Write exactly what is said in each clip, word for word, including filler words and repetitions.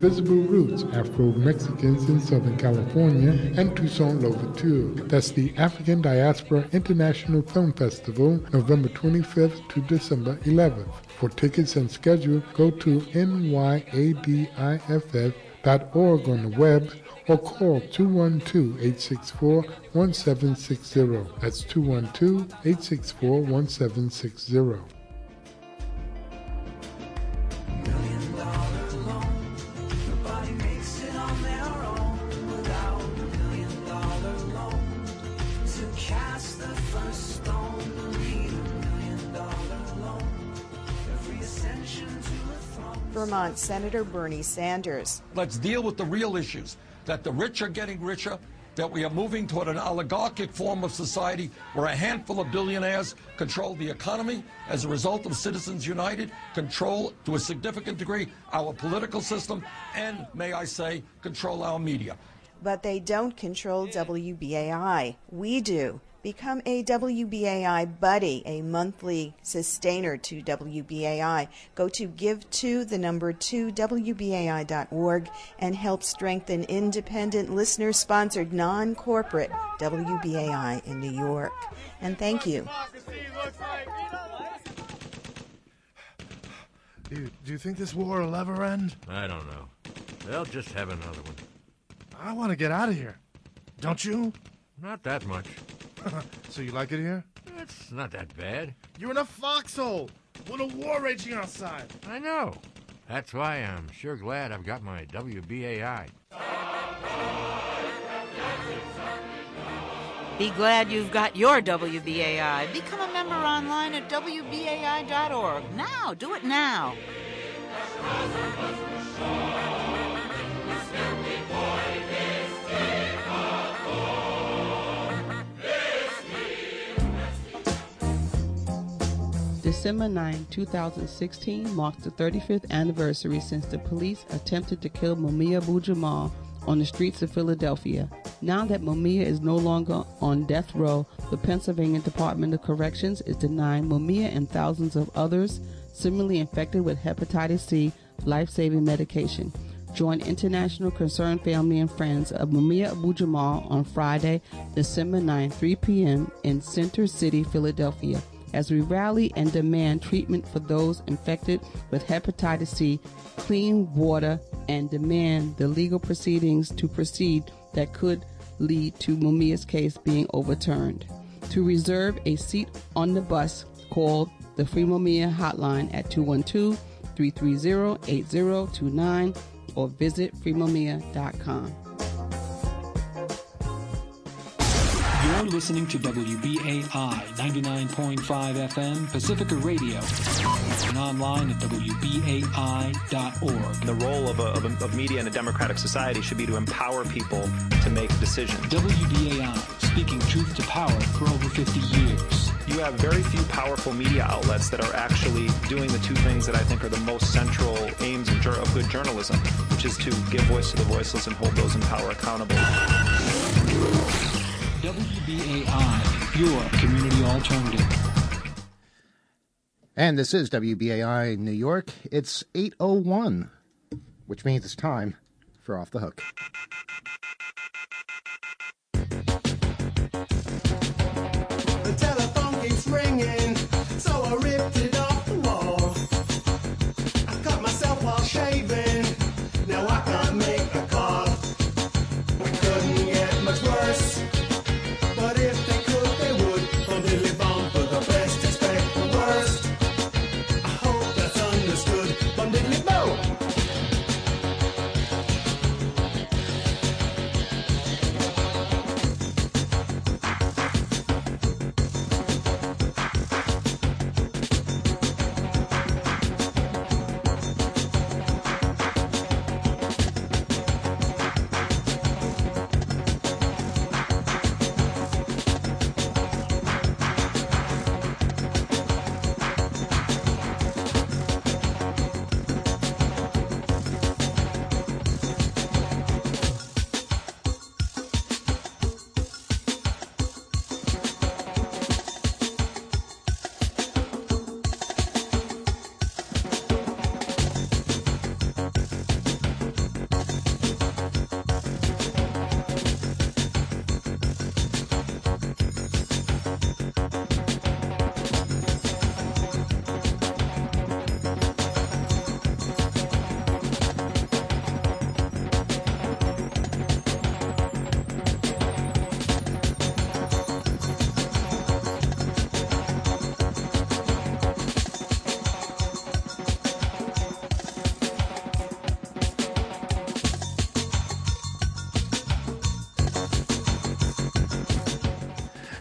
Visible Roots, Afro-Mexicans in Southern California, and Toussaint Louverture. That's the African Diaspora International Film Festival, November twenty-fifth to December eleventh. For tickets and schedule, go to N Y A D I F F dot org on the web or call two one two, eight six four, one seven six zero. That's two one two, eight six four, one seven six zero. Vermont Senator Bernie Sanders. Let's deal with the real issues, that the rich are getting richer, that we are moving toward an oligarchic form of society where a handful of billionaires control the economy as a result of Citizens United, control to a significant degree our political system, and, may I say, control our media. But they don't control W B A I. We do. Become a W B A I buddy, a monthly sustainer to W B A I. Go to give to the number two W B A I dot org and help strengthen independent, listener-sponsored, non-corporate W B A I in New York. And thank you. Dude, do you think this war will ever end? I don't know. They'll just have another one. I want to get out of here. Don't you? Not that much. So you like it here? It's not that bad. You're in a foxhole with a war raging outside. I know. That's why I'm sure glad I've got my W B A I. Be glad you've got your W B A I. Become a member online at W B A I dot org. Now, do it now. December ninth, twenty sixteen marks the thirty-fifth anniversary since the police attempted to kill Mumia Abu-Jamal on the streets of Philadelphia. Now that Mumia is no longer on death row, the Pennsylvania Department of Corrections is denying Mumia and thousands of others similarly infected with hepatitis C life-saving medication. Join international concerned family and friends of Mumia Abu-Jamal on Friday, December ninth, three p.m. in Center City, Philadelphia, as we rally and demand treatment for those infected with hepatitis C, clean water, and demand the legal proceedings to proceed that could lead to Mumia's case being overturned. To reserve a seat on the bus, call the Free Mumia hotline at two one two, three three zero, eight zero two nine or visit free mumia dot com. You're listening to W B A I ninety-nine point five F M Pacifica Radio and online at W B A I dot org. The role of, a, of, a, of media in a democratic society should be to empower people to make decisions. W B A I, speaking truth to power for over fifty years. You have very few powerful media outlets that are actually doing the two things that I think are the most central aims of, of good journalism, which is to give voice to the voiceless and hold those in power accountable. W B A I, your community alternative. And this is W B A I New York. It's eight oh one, which means it's time for Off the Hook. The telephone keeps ringing, so I ripped it off the wall. I cut myself while shaving, now I can't make a call. We couldn't get much worse. But if they could, they would. From Dilly Bomb for the best, expect the worst. I hope that's understood. From Diddly Bow.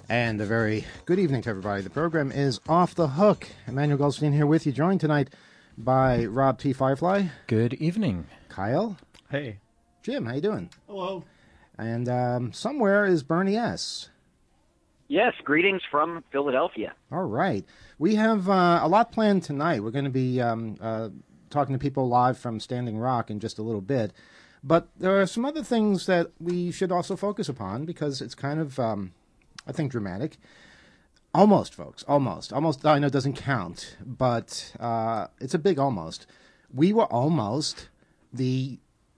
And a very good evening to everybody. The program is Off the Hook. Emmanuel Goldstein here with you, joined tonight by Rob T. Firefly. Good evening. Kyle. Hey. Jim, how you doing? Hello. And um, somewhere is Bernie S. Yes, greetings from Philadelphia. All right. We have uh, a lot planned tonight. We're going to be um, uh, talking to people live from Standing Rock in just a little bit. But there are some other things that we should also focus upon because it's kind of, um, I think, dramatic. Almost, folks. Almost. Almost, I know, doesn't count. But uh, it's a big almost. We were almost the...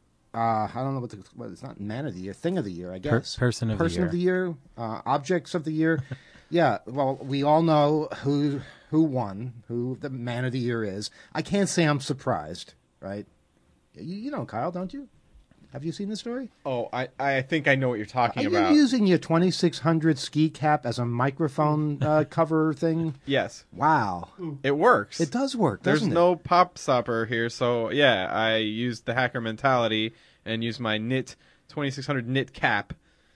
Uh, I don't know what, the, what it's not man of the year, thing of the year, I guess. Per- person of person the year. of the year, uh, objects of the year. Yeah, well, we all know who who won, who the man of the year is. I can't say I'm surprised, right? You, you know, Kyle, don't you? Have you seen the story? Oh, I, I think I know what you're talking Are about. you using your twenty-six hundred ski cap as a microphone uh, cover thing? Yes. Wow. It works. It does work, There's doesn't it? no pop stopper here, so yeah, I used the hacker mentality and used my knit twenty-six hundred knit cap.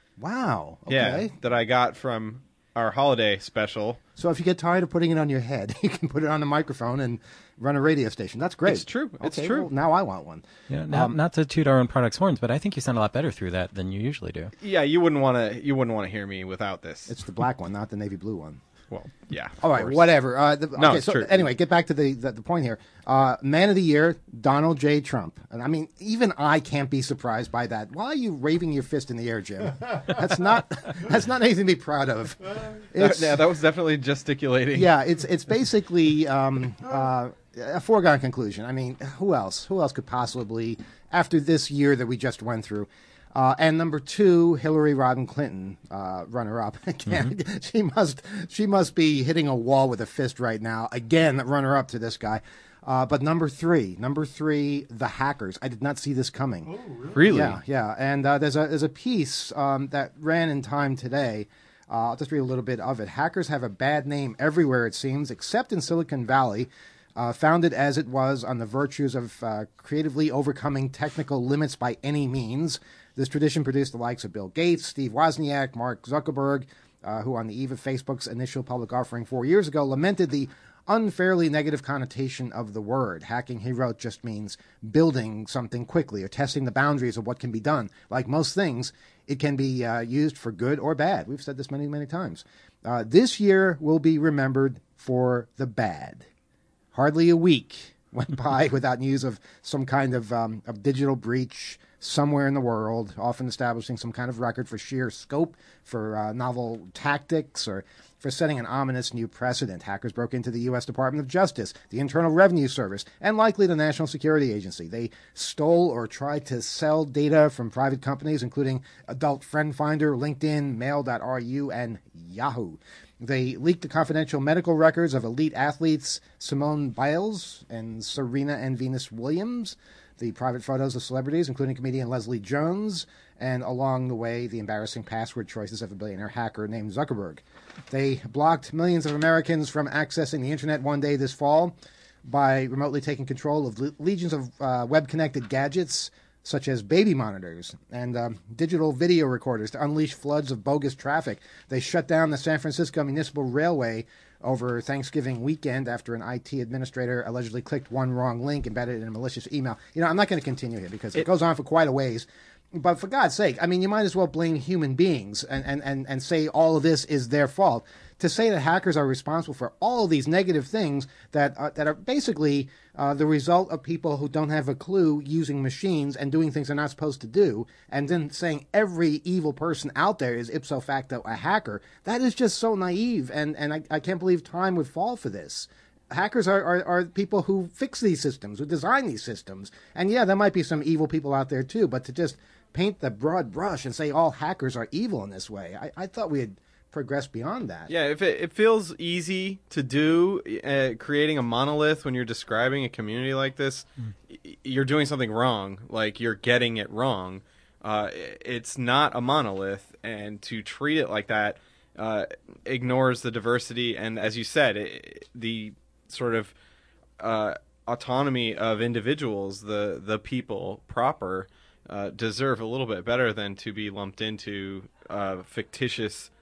Wow. Okay. Yeah, that I got from our holiday special. So if you get tired of putting it on your head, you can put it on the microphone and run a radio station. That's great. It's true. It's okay, true. Well, now I want one. Yeah, not, Um, not to toot our own products' horns, but I think you sound a lot better through that than you usually do. Yeah, you wouldn't want to. You wouldn't want to hear me without this. It's the black one, not the navy blue one. Well, yeah. All right, course. whatever. Uh, the, No, okay, it's so true. anyway, get back to the, the the point here. Uh, Man of the Year, Donald J. Trump. And I mean, even I can't be surprised by that. Why are you waving your fist in the air, Jim? That's not that's not anything to be proud of. That, yeah, that was definitely gesticulating. Yeah, it's it's basically um, uh, a foregone conclusion. I mean, who else? Who else could possibly, after this year that we just went through? Uh, and number two, Hillary Rodham Clinton, uh, runner-up. Again, Mm-hmm. she must she must be hitting a wall with a fist right now. Again, runner-up to this guy. Uh, but number three, number three, the hackers. I did not see this coming. Oh, really? Really? Yeah, yeah. And uh, there's a there's a piece um, that ran in Time today. Uh, I'll just read a little bit of it. Hackers have a bad name everywhere, it seems, except in Silicon Valley. Uh, founded as it was on the virtues of uh, creatively overcoming technical limits by any means. This tradition produced the likes of Bill Gates, Steve Wozniak, Mark Zuckerberg, uh, who on the eve of Facebook's initial public offering four years ago lamented the unfairly negative connotation of the word. Hacking, he wrote, just means building something quickly or testing the boundaries of what can be done. Like most things, it can be uh, used for good or bad. We've said this many, many times. Uh, this year will be remembered for the bad. Hardly a week went by without news of some kind of, um, of digital breach somewhere in the world, often establishing some kind of record for sheer scope, for uh, novel tactics, or for setting an ominous new precedent. Hackers broke into the U S Department of Justice, the Internal Revenue Service, and likely the National Security Agency. They stole or tried to sell data from private companies, including Adult Friend Finder, LinkedIn, Mail dot R U, and Yahoo. They leaked the confidential medical records of elite athletes Simone Biles and Serena and Venus Williams, the private photos of celebrities, including comedian Leslie Jones, and along the way, the embarrassing password choices of a billionaire hacker named Zuckerberg. They blocked millions of Americans from accessing the internet one day this fall by remotely taking control of le- legions of uh, web-connected gadgets, such as baby monitors and um, digital video recorders, to unleash floods of bogus traffic. They shut down the San Francisco Municipal Railway over Thanksgiving weekend after an I T administrator allegedly clicked one wrong link embedded in a malicious email. You know, I'm not going to continue here because it, it goes on for quite a ways. But for God's sake, I mean, you might as well blame human beings and, and, and, and say all of this is their fault. To say that hackers are responsible for all of these negative things that are, that are basically uh, the result of people who don't have a clue using machines and doing things they're not supposed to do, and then saying every evil person out there is ipso facto a hacker, that is just so naive, and, and I, I can't believe time would fall for this. Hackers are, are, are people who fix these systems, who design these systems. And yeah, there might be some evil people out there too, but to just paint the broad brush and say all hackers are evil in this way, I, I thought we had progress beyond that. Yeah, if it, it feels easy to do, uh, creating a monolith when you're describing a community like this, mm. you're doing something wrong. Like, you're getting it wrong. Uh, it's not a monolith, and to treat it like that uh, ignores the diversity and, as you said, it, the sort of uh, autonomy of individuals, the the people proper, uh, deserve a little bit better than to be lumped into uh, fictitious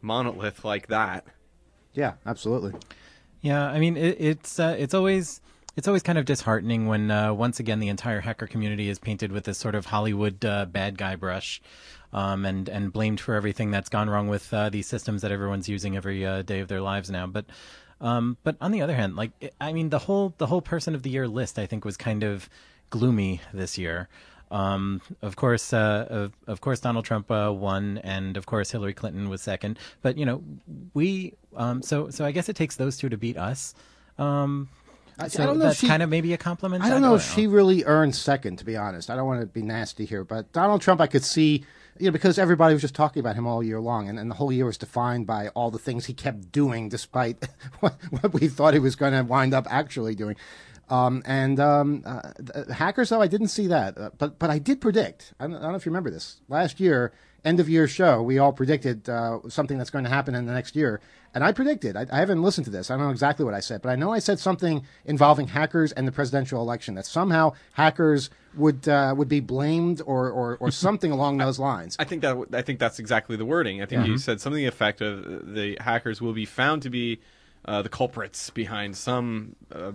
monolith like that. Yeah, absolutely. Yeah, I mean, it, it's uh, it's always it's always kind of disheartening when uh, once again the entire hacker community is painted with this sort of Hollywood uh, bad guy brush, um, and and blamed for everything that's gone wrong with uh, these systems that everyone's using every uh, day of their lives now. But um, but on the other hand, like I mean, the whole the whole Person of the Year list I think was kind of gloomy this year. Um, of course, uh, of, of course, Donald Trump uh, won, and of course, Hillary Clinton was second. But you know, we um, so so I guess it takes those two to beat us. Um, so I don't know that's she, kind of maybe a compliment. I don't know if she really earned second, to be honest. I don't want to be nasty here, but Donald Trump, I could see, you know, because everybody was just talking about him all year long, and, and the whole year was defined by all the things he kept doing, despite what, what we thought he was going to wind up actually doing. Um, and um, uh, hackers, though, I didn't see that. Uh, but but I did predict, I don't, I don't know if you remember this, last year, end of year show, we all predicted uh, something that's going to happen in the next year. And I predicted, I, I haven't listened to this, I don't know exactly what I said, but I know I said something involving hackers and the presidential election, that somehow hackers would uh, would be blamed or, or, or something along those lines. I think that I think that's exactly the wording. I think Yeah. you said something to the effect of the hackers will be found to be uh, the culprits behind some uh,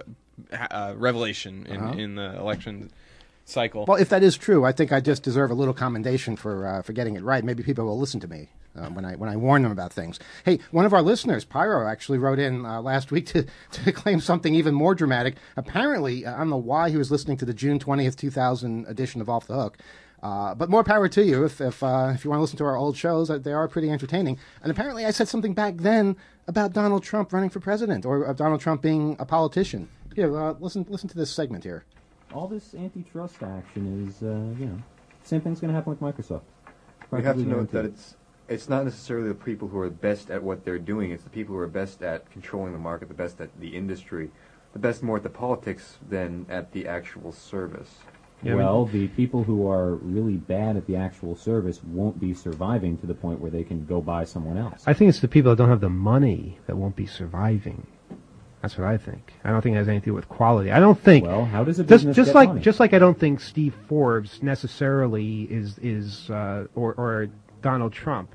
uh, revelation in, Uh-huh. in the election cycle. Well, if that is true, I think I just deserve a little commendation for uh, for getting it right. Maybe people will listen to me uh, when I when I warn them about things. Hey, one of our listeners, Pyro, actually wrote in uh, last week to, to claim something even more dramatic. Apparently, I don't know why he was listening to the June twentieth, two thousand edition of Off the Hook. Uh, but more power to you if if, uh, if you want to listen to our old shows. Uh, they are pretty entertaining. And apparently I said something back then about Donald Trump running for president, or uh, Donald Trump being a politician. Here, uh, listen listen to this segment here. All this antitrust action is, uh, you know, same thing's going to happen with Microsoft. We have to Practically note that guaranteed. it's it's not necessarily the people who are best at what they're doing. It's the people who are best at controlling the market, the best at the industry, the best more at the politics than at the actual service. Well, the people who are really bad at the actual service won't be surviving to the point where they can go buy someone else. I think it's the people that don't have the money that won't be surviving. That's what I think. I don't think it has anything to do with quality. I don't think. Well, how does a just, business just get like money? just like I don't think Steve Forbes necessarily is is uh, or or Donald Trump.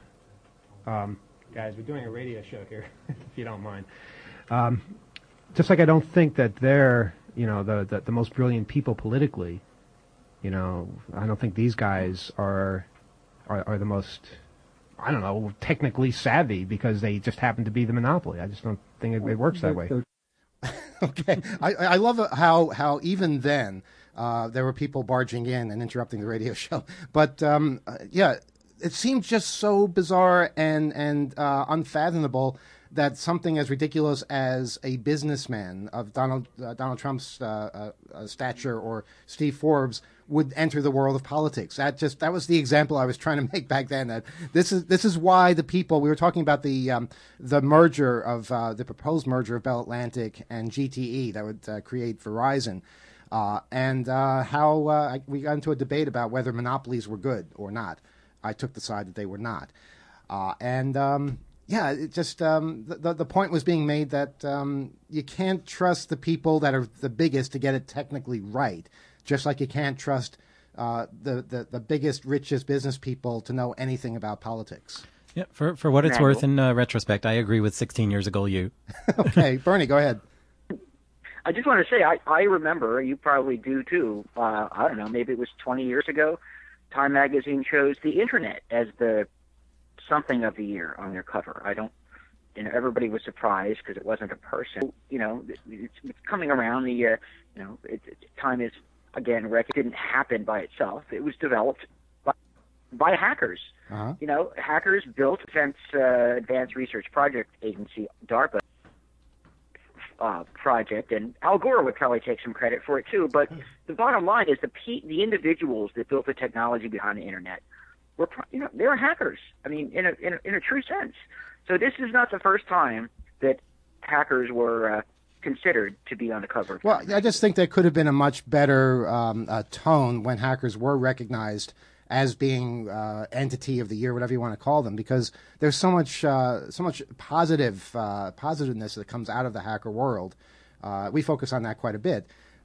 Um, guys, we're doing a radio show here, if you don't mind. Um, just like I don't think that they're you know the, the the most brilliant people politically. You know, I don't think these guys are are, are the most. I don't know, technically savvy because they just happen to be the monopoly. I just don't think it, it works that way. Okay, I, I love how how even then uh, there were people barging in and interrupting the radio show. But um, uh, yeah, it seemed just so bizarre and and uh, unfathomable that something as ridiculous as a businessman of Donald uh, Donald Trump's uh, uh, stature or Steve Forbes would enter the world of politics. That just that was the example I was trying to make back then. That this is this is why the people we were talking about the um, the merger of uh, the proposed merger of Bell Atlantic and G T E that would uh, create Verizon, uh, and uh, how uh, I, we got into a debate about whether monopolies were good or not. I took the side that they were not, uh, and. Um, Yeah, it just um, the the point was being made that um, you can't trust the people that are the biggest to get it technically right, just like you can't trust uh, the, the the biggest, richest business people to know anything about politics. Yeah, for for what it's Randall. worth, in uh, retrospect, I agree with sixteen years ago you. Okay, Bernie, go ahead. I just want to say, I, I remember, you probably do too, uh, I don't know, maybe it was twenty years ago, Time Magazine chose the Internet as the something of the year on their cover. I don't, you know, everybody was surprised because it wasn't a person. You know, it's, it's coming around. The, uh, you know, it, it, time is, again, rec- it didn't happen by itself. It was developed by, by hackers. Uh-huh. You know, hackers built Defense uh, Advanced Research Project Agency, DARPA, uh, project, and Al Gore would probably take some credit for it too. But the bottom line is the pe- the individuals that built the technology behind the Internet were, pro- you know, they were hackers. I mean, in a, in a in a true sense. So this is not the first time that hackers were uh, considered to be on the cover of Well, I just think there could have been a much better um, uh, tone when hackers were recognized as being uh, entity of the year, whatever you want to call them, because there's so much uh, so much positive uh, positiveness that comes out of the hacker world. Uh, we focus on that quite a bit.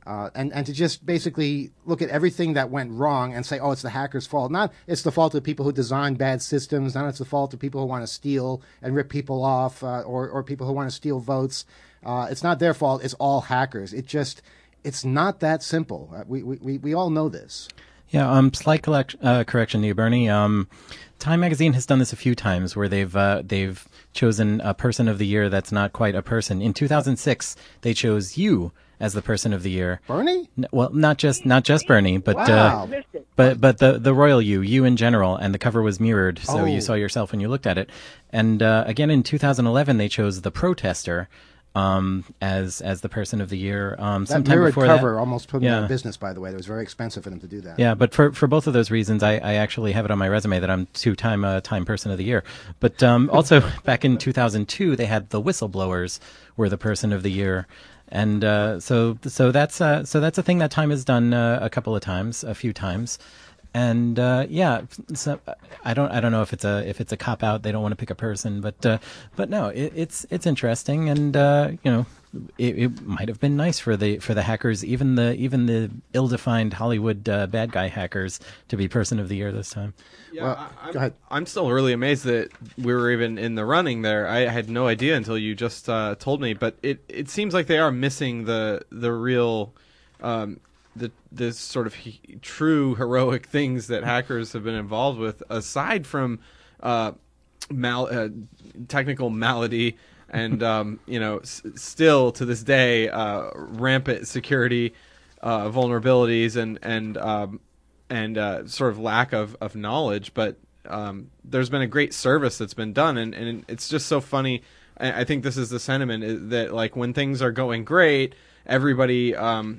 Uh, and, and to just basically look at everything that went wrong and say, oh, it's the hackers' fault. Not it's the fault of people who designed bad systems. Not it's the fault of people who want to steal and rip people off uh, or, or people who want to steal votes. Uh, it's not their fault. It's all hackers. It just, it's not that simple. Uh, we, we, we all know this. Yeah, um, slight collect, uh, correction to you, Bernie. Um, Time Magazine has done this a few times where they've uh, they've chosen a person of the year that's not quite a person. In two thousand six, they chose you as the person of the year. Bernie? N- well, not just not just Bernie, but wow. uh, but but the the royal you, you in general, and the cover was mirrored, so oh. you saw yourself when you looked at it. And uh, again in two thousand eleven, they chose the protester um, as as the person of the year. Um, that sometime mirrored before cover that, almost put me yeah. out of business, by the way. It was very expensive for them to do that. Yeah, but for, for both of those reasons, I, I actually have it on my resume that I'm two-time uh, Time Person of the Year. But um, also, back in two thousand two, they had the whistleblowers were the Person of the Year. And uh, so so that's uh, so that's a thing that Time has done uh, a couple of times, a few times. And uh, yeah, so I don't I don't know if it's a if it's a cop out. They don't want to pick a person, but uh, but no, it, it's it's interesting, and uh, you know, it, it might have been nice for the for the hackers, even the even the ill-defined Hollywood uh, bad guy hackers, to be Person of the Year this time. Yeah, Well, I, I'm, go ahead. I'm still really amazed that we were even in the running there. I had no idea until you just uh, told me, but it, it seems like they are missing the the real. Um, the the sort of he, true heroic things that hackers have been involved with, aside from uh, mal uh, technical malady and um, you know s- still to this day uh, rampant security uh, vulnerabilities and and um, and uh, sort of lack of, of knowledge. But um, there's been a great service that's been done, and, and it's just so funny. I, I think this is the sentiment is that like when things are going great, everybody. Um,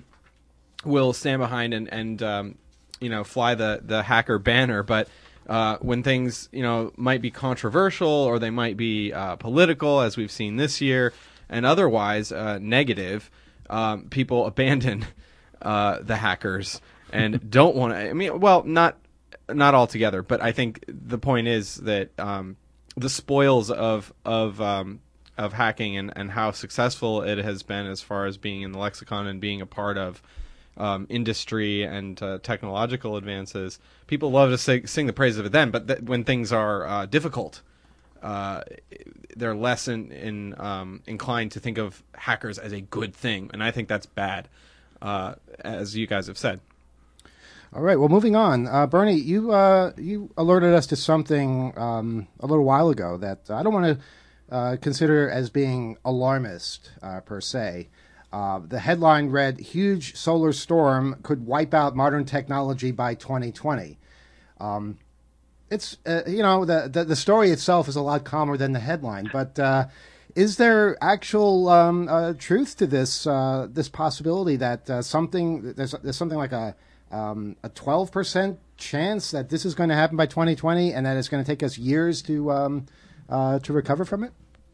will stand behind and, and um, you know, fly the, the hacker banner. But uh, when things, you know, might be controversial or they might be uh, political, as we've seen this year, and otherwise uh, negative, um, people abandon uh, the hackers and don't want to. I mean, well, not not altogether, but I think the point is that um, the spoils of of um, of hacking and, and how successful it has been as far as being in the lexicon and being a part of Um, industry and uh, technological advances. People love to sing, sing the praise of it then, but th- when things are uh, difficult, uh, they're less in, in, um, inclined to think of hackers as a good thing, and I think that's bad, uh, as you guys have said. All right. Well, moving on. Uh, Bernie, you uh, you alerted us to something um, a little while ago that I don't want to uh, consider as being alarmist uh, per se. Uh, the headline read, "Huge solar storm could wipe out modern technology by twenty twenty." Um, it's, uh, you know, the, the the story itself is a lot calmer than the headline, but uh, is there actual um, uh, truth to this uh, this possibility that uh, something there's there's something like a um, a twelve percent chance that this is going to happen by twenty twenty, and that it's going to take us years to um, uh, to recover from it?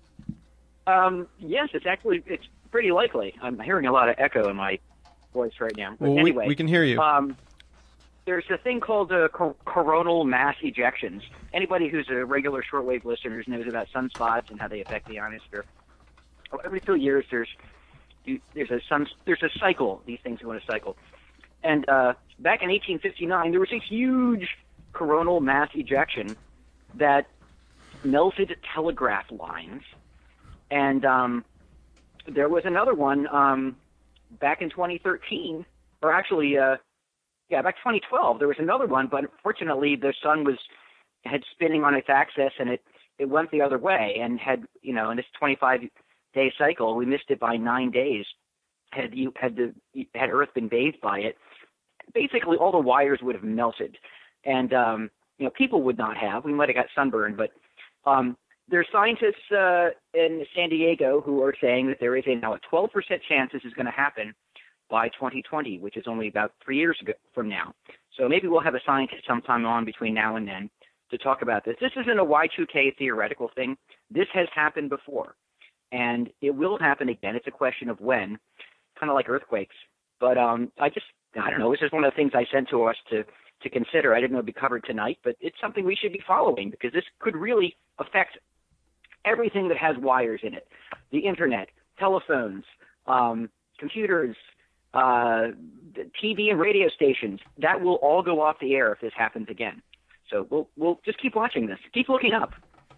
Um, yes, it's actually it's pretty likely. I'm hearing a lot of echo in my voice right now. But Well, we- anyway, we can hear you. Um, there's a thing called uh, cor- coronal mass ejections. Anybody who's a regular shortwave listener knows about sunspots and how they affect the ionosphere. Every few years, there's you, there's a sun there's a cycle. These things go in a cycle. And uh, back in eighteen fifty-nine, there was a huge coronal mass ejection that melted telegraph lines. And um, there was another one um, back in twenty thirteen, or actually, uh, yeah, back twenty twelve. There was another one, but fortunately, the sun was had spinning on its axis, and it, it went the other way, and had you know in this twenty-five day cycle, we missed it by nine days. Had you had the had Earth been bathed by it, basically all the wires would have melted, and um, you know people would not have. We might have got sunburned, but um, There are scientists uh, in San Diego who are saying that there is a, now a twelve percent chance this is going to happen by twenty twenty, which is only about three years ago from now. So maybe we'll have a scientist sometime on between now and then to talk about this. This isn't a Y two K theoretical thing. This has happened before, and it will happen again. It's a question of when, kind of like earthquakes. But um, I just, I don't know, it's just one of the things I sent to us to, to consider. I didn't know it would be covered tonight, but it's something we should be following because this could really affect everything that has wires in it. The internet, telephones, um, computers, uh, T V and radio stations. That will all go off the air if this happens again. So we'll we'll just keep watching this. Keep looking up.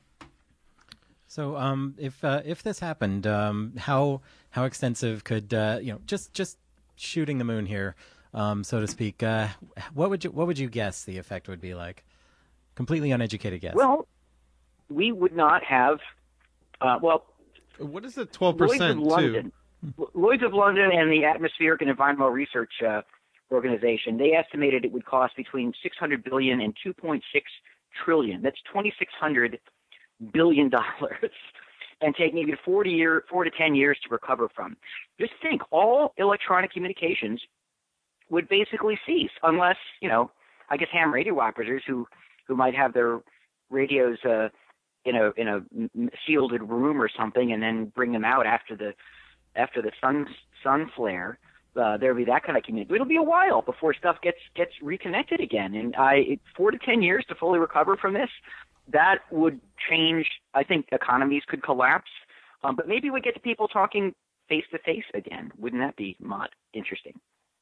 So, um, if uh, if this happened, um, how how extensive could uh, you know just just shooting the moon here, um, so to speak? Uh, what would you what would you guess the effect would be like? Completely uneducated guess. Well, we would not have. Uh, well, what is the twelve percent Lloyd's of London, too? Lloyd's of London and the Atmospheric and Environmental Research uh, Organization, they estimated it would cost between six hundred billion and two point six trillion. That's twenty-six hundred billion dollars, and take maybe forty year, four to ten years to recover from. Just think, all electronic communications would basically cease, unless, you know, I guess ham radio operators who who might have their radios uh, in a in a shielded room or something, and then bring them out after the after the sun sun flare. Uh, there'll be that kind of community. It'll be a while before stuff gets gets reconnected again, and I it, four to ten years to fully recover from this. That would change. I think economies could collapse, um, but maybe we get to people talking face to face again. Wouldn't that be mod interesting?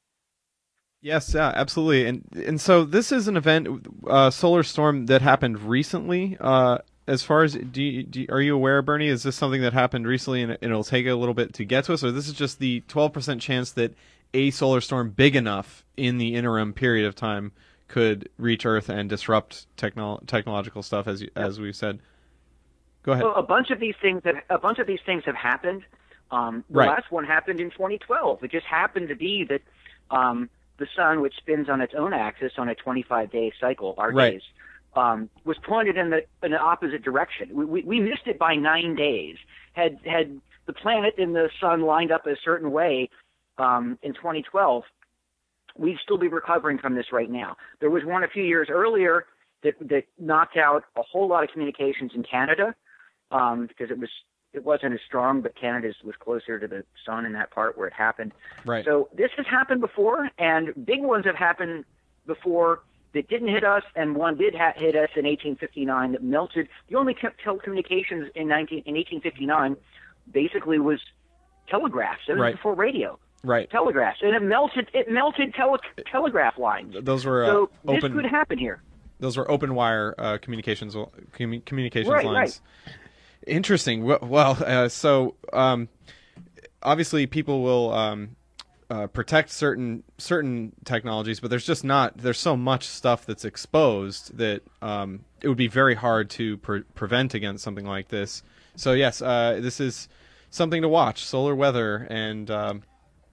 Yes, yeah, absolutely. And and so this is an event, uh, solar storm that happened recently. Uh, as far as do, you, do you, are you aware, Bernie? Is this something that happened recently, and it'll take a little bit to get to us, or this is just the twelve percent chance that a solar storm big enough in the interim period of time could reach Earth and disrupt technolo- technological stuff, as you, as we said. Go ahead. Well, a bunch of these things have a bunch of these things have happened. Um, the Right. last one happened in twenty twelve. It just happened to be that um, the sun, which spins on its own axis on a twenty-five day cycle, our Right. days, um, was pointed in the in the opposite direction. We, we we missed it by nine days. Had had the planet and the sun lined up a certain way um, in twenty twelve, we'd still be recovering from this right now. There was one a few years earlier that that knocked out a whole lot of communications in Canada um, because it was it wasn't as strong, but Canada was closer to the sun in that part where it happened. Right. So this has happened before, and big ones have happened before that didn't hit us, and one did ha- hit us in eighteen fifty-nine that melted. The only te- telecommunications in nineteen in eighteen fifty-nine basically was telegraphs. It was Right. before radio. Right. Telegraphs, and it melted. It melted tele- telegraph lines. Those were uh, so open. this could happen here. Those were open wire uh, communications commu- communications Right, lines. Interesting. Well, well uh, so um, obviously people will um, uh, protect certain certain technologies, but there's just not. There's so much stuff that's exposed that um, it would be very hard to pre- prevent against something like this. So yes, uh, this is something to watch. Solar weather and um,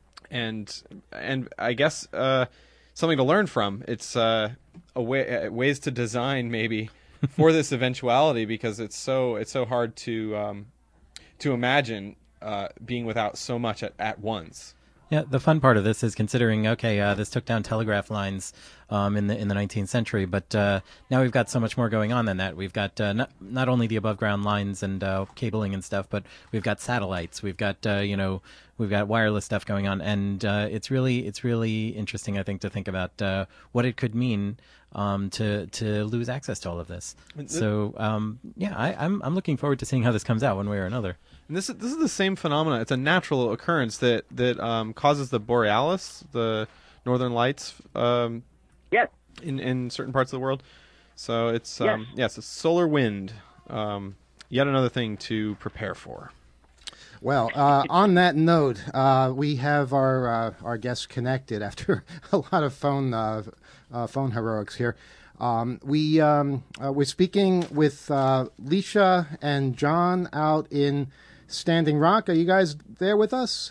and and I guess uh, something to learn from. It's uh, a way, ways to design maybe for this eventuality, because it's so it's so hard to um, to imagine uh, being without so much at, at once. Yeah, the fun part of this is considering, okay, uh, this took down telegraph lines um, in the in the nineteenth century, but uh, now we've got so much more going on than that. We've got uh, not not only the above ground lines and uh, cabling and stuff, but we've got satellites. We've got uh, you know we've got wireless stuff going on, and uh, it's really it's really interesting, I think, to think about uh, what it could mean um, to to lose access to all of this. So um, yeah, I, I'm I'm looking forward to seeing how this comes out one way or another. And this is this is the same phenomena. It's a natural occurrence that that um, causes the borealis, the northern lights, um, yes, in in certain parts of the world. So it's Yes. um, yes, it's solar wind. Um, yet another thing to prepare for. Well, uh, on that note, uh, we have our uh, our guests connected after a lot of phone uh, uh, phone heroics here. Um, we um, uh, we're speaking with uh, Leisha and John out in Standing Rock. Are you guys there with us?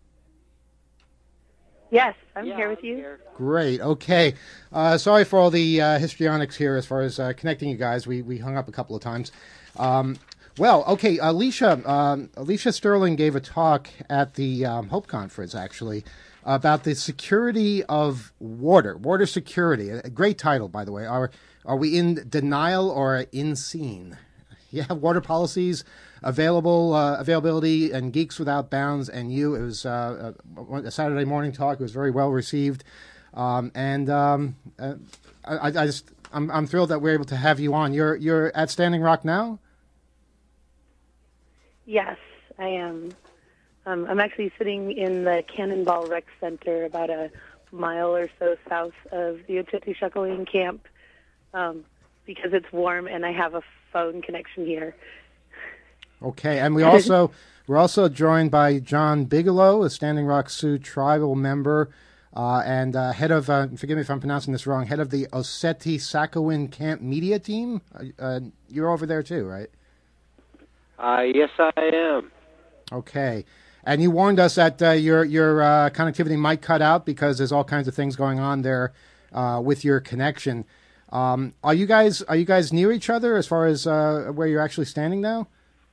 Yes, I'm here with you. Great. Okay. Uh, sorry for all the uh, histrionics here as far as uh, connecting you guys. We we hung up a couple of times. Um, well, okay. Alicia um, Alicia Sterling gave a talk at the um, Hope Conference, actually, about the security of water, water security. A great title, by the way. Are are we in denial or in scene? Yeah, water policies, available uh, availability, and Geeks Without Bounds, and you. It was uh, a, a Saturday morning talk. It was very well received, um, and um, uh, I, I just I'm I'm thrilled that we're able to have you on. You're you're at Standing Rock now. Yes, I am. Um, I'm actually sitting in the Cannonball Rec Center about a mile or so south of the Oceti-Sakowin camp um, because it's warm and I have a phone connection here. Okay, and we also we're also joined by John Bigelow, a Standing Rock Sioux tribal member uh, and uh, head of, uh, forgive me if I'm pronouncing this wrong, head of the Oceti-Sakowin camp media team. Uh, you're over there too, right? Uh, yes, I am. Okay. And you warned us that uh, your your uh, connectivity might cut out because there's all kinds of things going on there uh, with your connection. Um, are you guys are you guys near each other as far as uh, where you're actually standing now?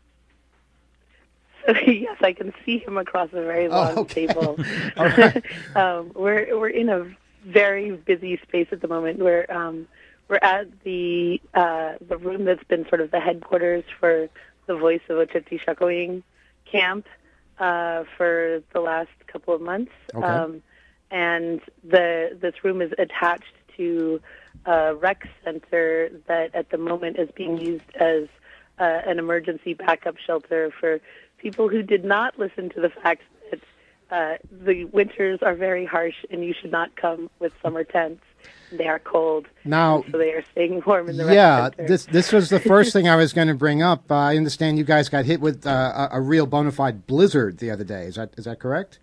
So, yes, I can see him across a very long oh, okay. table. All right. um, we're we're in a very busy space at the moment. We're um, we're at the uh, the room that's been sort of the headquarters for the Voice of Oceti-Sakowin camp. Uh, for the last couple of months, okay. um, and the this room is attached to a rec center that at the moment is being used as uh, an emergency backup shelter for people who did not listen to the fact that uh, the winters are very harsh and you should not come with summer tents. They are cold. Now, so they are staying warm in the rec yeah, center. this this was the first thing I was going to bring up. Uh, I understand you guys got hit with uh, a, a real bona fide blizzard the other day. Is that is that correct?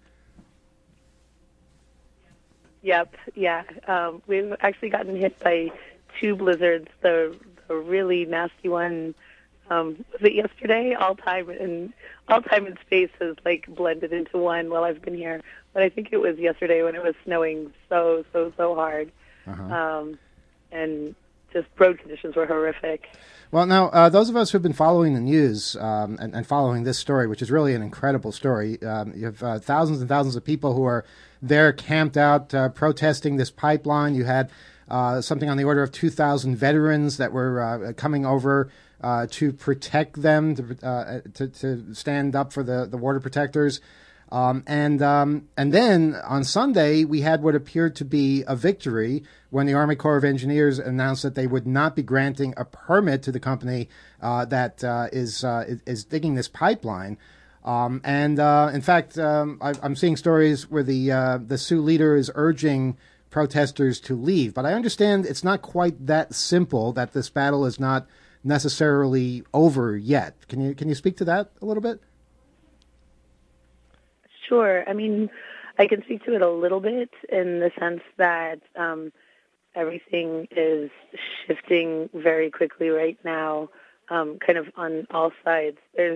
Yep, yeah. Um, we've actually gotten hit by two blizzards. The, the really nasty one um, was it yesterday? All time and all time and space has like blended into one while I've been here. But I think it was yesterday when it was snowing so so so hard. Uh-huh. Um, and just road conditions were horrific. Well, now, uh, those of us who've been following the news um, and, and following this story, which is really an incredible story, um, you have uh, thousands and thousands of people who are there camped out uh, protesting this pipeline. You had uh, something on the order of two thousand veterans that were uh, coming over uh, to protect them, to, uh, to, to stand up for the, the water protectors. Um, and um, and then on Sunday, we had what appeared to be a victory when the Army Corps of Engineers announced that they would not be granting a permit to the company uh, that uh, is, uh, is is digging this pipeline. Um, and uh, in fact, um, I, I'm seeing stories where the uh, the Sioux leader is urging protesters to leave. But I understand it's not quite that simple. That this battle is not necessarily over yet. Can you can you speak to that a little bit? Sure. I mean, I can speak to it a little bit in the sense that um, everything is shifting very quickly right now, um, kind of on all sides. There's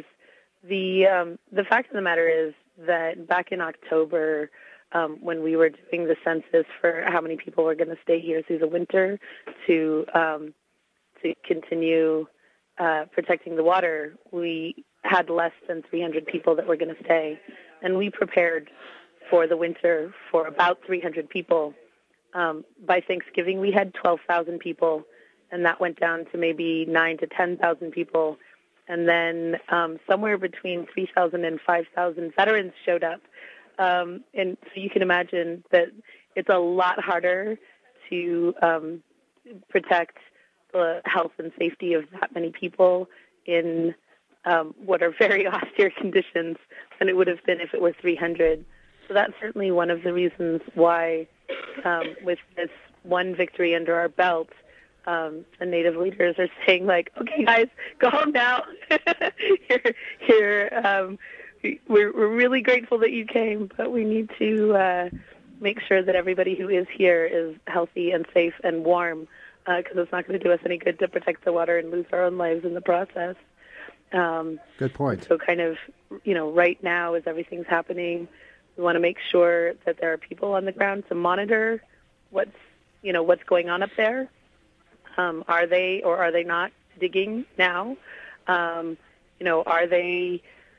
the um, the fact of the matter is that back in October, um, when we were doing the census for how many people were going to stay here through the winter to um, to continue uh, protecting the water, we had less than three hundred people that were going to stay. And we prepared for the winter for about three hundred people. Um, by Thanksgiving, we had twelve thousand people, and that went down to maybe nine to ten thousand people. And then um, somewhere between three thousand and five thousand veterans showed up. Um, and so you can imagine that it's a lot harder to um, protect the health and safety of that many people in Um, what are very austere conditions than it would have been if it were three hundred. So that's certainly one of the reasons why, um, with this one victory under our belt, um, the Native leaders are saying, like, okay, guys, go home now. you're, you're, um, we're, we're really grateful that you came, but we need to uh, make sure that everybody who is here is healthy and safe and warm, because uh, it's not going to do us any good to protect the water and lose our own lives in the process. Um, Good point. So kind of, you know, right now as everything's happening, we want to make sure that there are people on the ground to monitor what's, you know, what's going on up there. Um, are they or are they not digging now? Um, you know, are they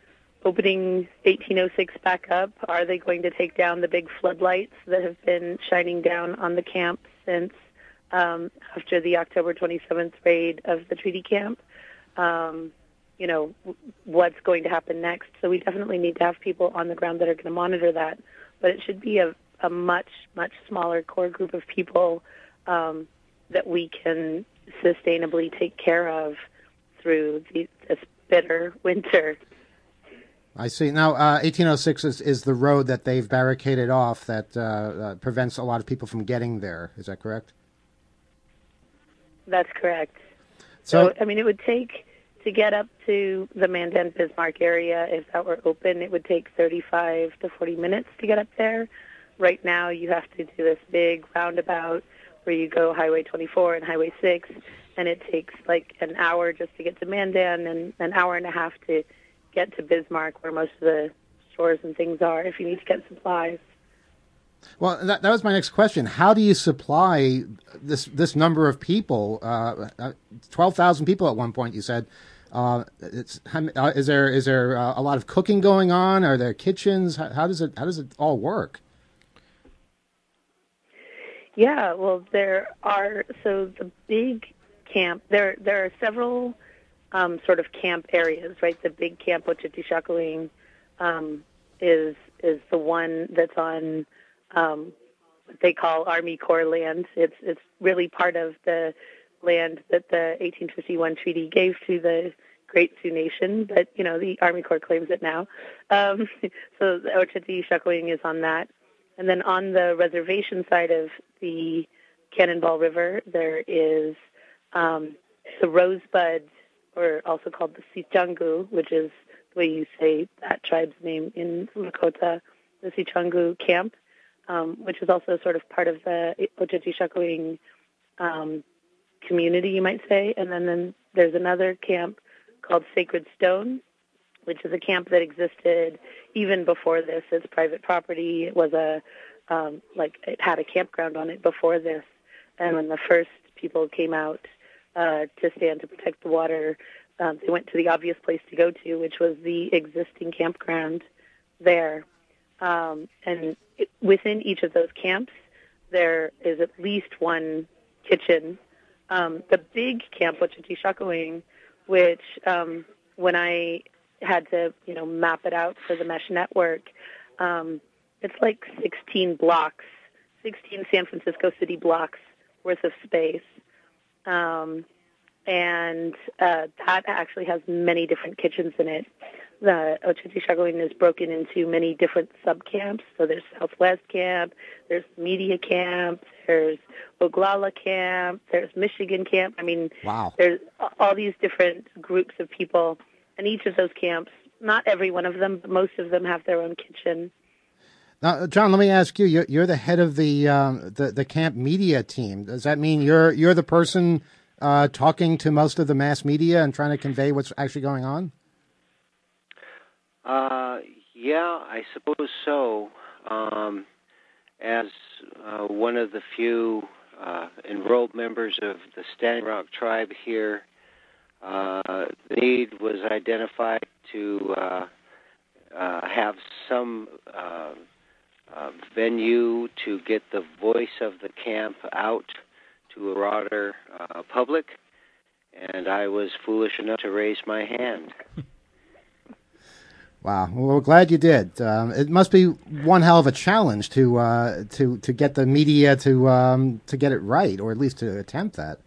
opening eighteen oh six back up? Are they going to take down the big floodlights that have been shining down on the camp since um, after the October twenty-seventh raid of the treaty camp? Um, you know, what's going to happen next. So we definitely need to have people on the ground that are going to monitor that. But it should be a, a much, much smaller core group of people um, that we can sustainably take care of through the, this bitter winter. I see. Now, uh, eighteen oh six is, is the road that they've barricaded off that uh, uh, prevents a lot of people from getting there. Is that correct? That's correct. So, So, I mean, it would take, to get up to the Mandan-Bismarck area, if that were open, it would take thirty-five to forty minutes to get up there. Right now, you have to do this big roundabout where you go Highway twenty-four and Highway six, and it takes like an hour just to get to Mandan and an hour and a half to get to Bismarck, where most of the stores and things are, if you need to get supplies. well, that, that was my next question. How do you supply this this number of people? Uh, Twelve thousand people at one point, you said. Uh, it's uh, is there is there uh, a lot of cooking going on? Are there kitchens? How, how does it how does it all work? Yeah, well, there are, so the big camp, there there are several um, sort of camp areas, right? The big camp, Ochotee um is is the one that's on um, what they call Army Corps land. It's it's really part of the land that the eighteen fifty-one treaty gave to the Great Sioux Nation, but, you know, the Army Corps claims it now. Um, so the Ochotee is on that. And then on the reservation side of the Cannonball River, there is um, the Rosebud, or also called the Sichangu, which is the way you say that tribe's name in Lakota, the Sichangu camp, um, which is also sort of part of the Ochotee um, community, you might say. And then, then there's another camp called Sacred Stone, which is a camp that existed even before this. It's private property. It was a, um, like, it had a campground on it before this. And when the first people came out uh, to stand to protect the water, um, they went to the obvious place to go to, which was the existing campground there. Um, and it, within each of those camps, there is at least one kitchen. Um, the big camp, Ochotee, which um, when I had to, you know, map it out for the mesh network, um, it's like sixteen blocks, sixteen San Francisco City blocks worth of space. Um, and uh, that actually has many different kitchens in it. The Ochotee is broken into many different sub-camps. So there's Southwest Camp, there's Media Camp, there's Oglala Camp, there's Michigan Camp. I mean, wow. There's all these different groups of people. And each of those camps, not every one of them, but most of them have their own kitchen. Now, John, let me ask you. You're, you're the head of the, um, the the camp media team. Does that mean you're you're the person uh, talking to most of the mass media and trying to convey what's actually going on? Uh, yeah, I suppose so. Um, as uh, one of the few uh, enrolled members of the Standing Rock tribe here, uh, the need was identified to uh, uh, have some uh, uh, venue to get the voice of the camp out to a broader uh, public, and I was foolish enough to raise my hand. Wow. Well, we're glad you did. Um, it must be one hell of a challenge to uh, to to get the media to um, to get it right, or at least to attempt that.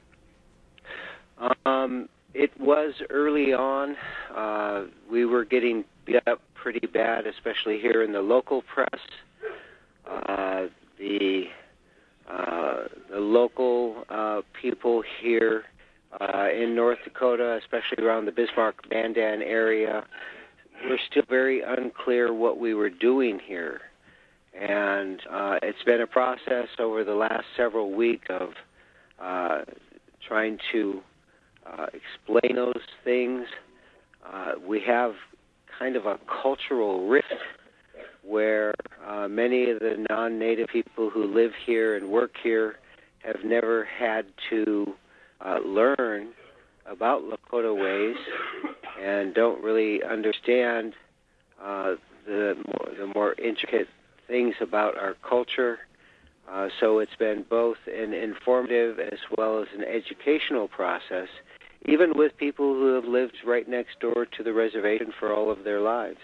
Um, it was early on. Uh, we were getting beat up pretty bad, especially here in the local press. Uh, the uh, the local uh, people here uh, in North Dakota, especially around the Bismarck-Mandan area, we're still very unclear what we were doing here. And uh, it's been a process over the last several weeks of uh, trying to uh, explain those things. Uh, we have kind of a cultural rift where uh, many of the non-native people who live here and work here have never had to uh, learn about Lakota ways and don't really understand uh, the more, the more intricate things about our culture. Uh, so it's been both an informative as well as an educational process, even with people who have lived right next door to the reservation for all of their lives.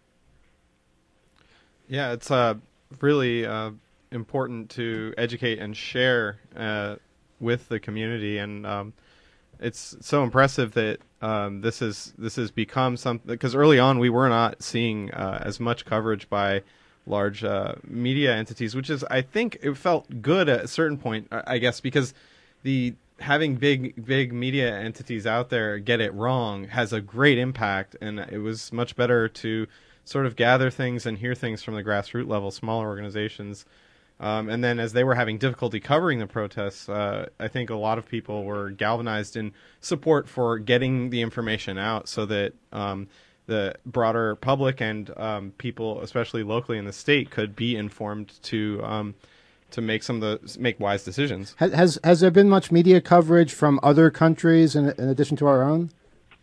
Yeah, it's uh, really uh, important to educate and share uh, with the community, and um, it's so impressive that um, this is this has become something, because early on we were not seeing uh, as much coverage by large uh, media entities, which is, I think, it felt good at a certain point, I guess, because the having big big media entities out there get it wrong has a great impact, and it was much better to sort of gather things and hear things from the grassroots level, smaller organizations. Um, and then as they were having difficulty covering the protests, uh, I think a lot of people were galvanized in support for getting the information out so that um, the broader public and um, people, especially locally in the state, could be informed to um, to make some of the make wise decisions. Has has, has there been much media coverage from other countries in, in addition to our own?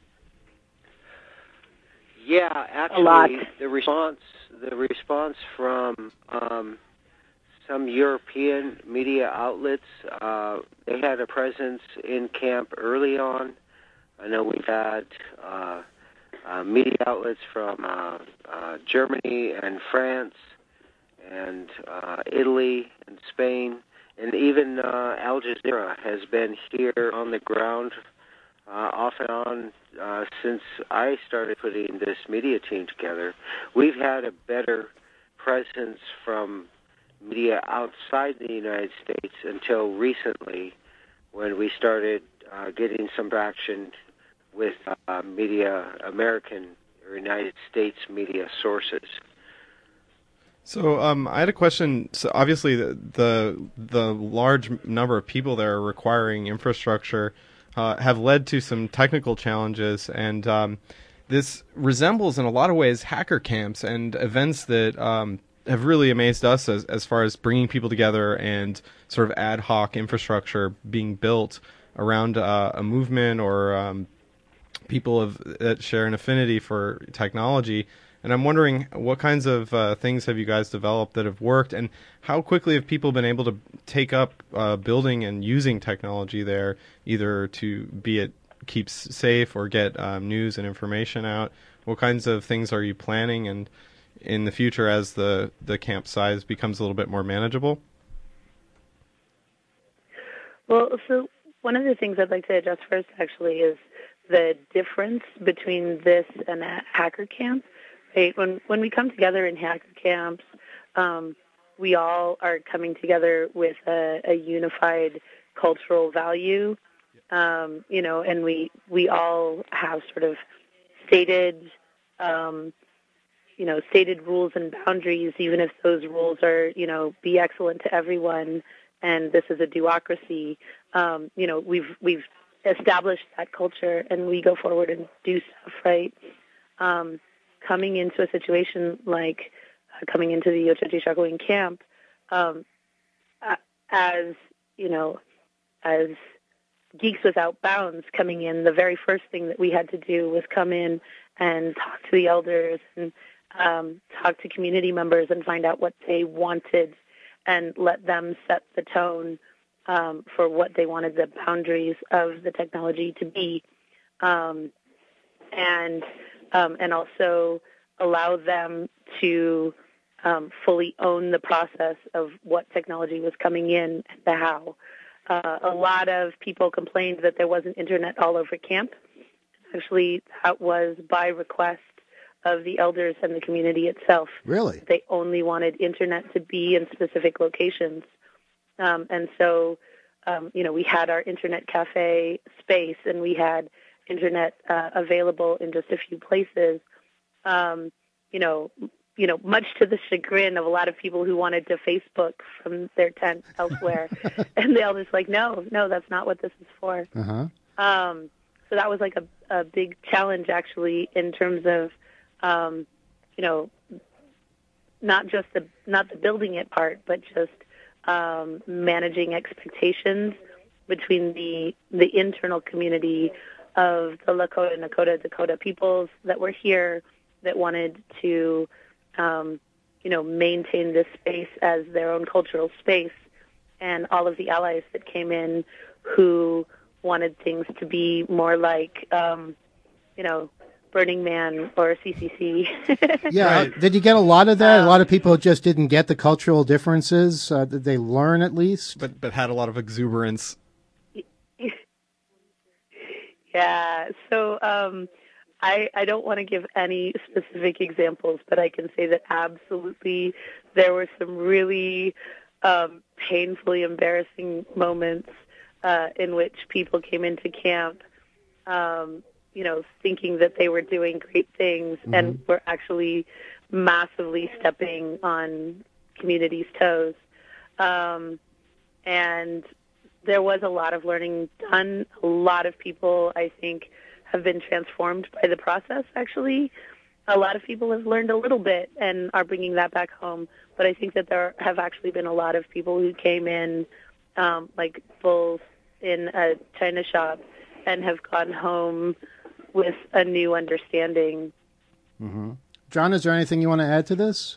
Yeah, actually, the response the response from um, some European media outlets, uh, they had a presence in camp early on. I know we've had uh, uh, media outlets from uh, uh, Germany and France and uh, Italy and Spain, and even uh, Al Jazeera has been here on the ground uh, off and on uh, since I started putting this media team together. We've had a better presence from media outside the United States until recently, when we started uh, getting some traction with uh, media, American or United States media sources. So um, I had a question. So obviously, the, the the large number of people there requiring infrastructure uh, have led to some technical challenges, and um, this resembles in a lot of ways hacker camps and events that um, have really amazed us as as far as bringing people together and sort of ad hoc infrastructure being built around uh, a movement or um, people of, that share an affinity for technology. And I'm wondering, what kinds of uh, things have you guys developed that have worked, and how quickly have people been able to take up uh, building and using technology there, either to be it keeps safe or get um, news and information out? What kinds of things are you planning, and in the future as the, the camp size becomes a little bit more manageable? Well, so one of the things I'd like to address first, actually, is the difference between this and a hacker camp. Right? When when we come together in hacker camps, um, we all are coming together with a, a unified cultural value, um, you know, and we we all have sort of stated, um, you know, stated rules and boundaries, even if those rules are, you know, be excellent to everyone, and this is a duocracy. Um, you know, we've we've established that culture, and we go forward and do stuff, right? Um, coming into a situation like uh, coming into the Ochotee camp, um, as, you know, as Geeks Without Bounds coming in, the very first thing that we had to do was come in and talk to the elders and um, talk to community members and find out what they wanted and let them set the tone um, for what they wanted the boundaries of the technology to be. Um, and Um, and also allow them to um, fully own the process of what technology was coming in and the how. Uh, a lot of people complained that there wasn't internet all over camp. Actually, that was by request of the elders and the community itself. Really? They only wanted internet to be in specific locations. Um, and so, um, you know, we had our internet cafe space, and we had internet uh, available in just a few places, um, you know, you know, much to the chagrin of a lot of people who wanted to Facebook from their tent elsewhere. And they all just like, no, no, that's not what this is for. Uh-huh. Um, so that was like a, a big challenge, actually, in terms of, um, you know, not just the not the building it part, but just um, managing expectations between the the internal community of the Lakota, Nakota, Dakota peoples that were here that wanted to, um, you know, maintain this space as their own cultural space, and all of the allies that came in who wanted things to be more like, um, you know, Burning Man or C C C. Yeah, right. Did you get a lot of that? Um, a lot of people just didn't get the cultural differences. Uh, did they learn at least? But but had a lot of exuberance. Yeah. So um, I, I don't want to give any specific examples, but I can say that absolutely there were some really um, painfully embarrassing moments uh, in which people came into camp, um, you know, thinking that they were doing great things mm-hmm. and were actually massively stepping on community's toes. Um, and there was a lot of learning done. A lot of people, I think, have been transformed by the process, actually. A lot of people have learned a little bit and are bringing that back home. But I think that there have actually been a lot of people who came in, um, like bulls in a china shop, and have gone home with a new understanding. Mm-hmm. John, is there anything you want to add to this?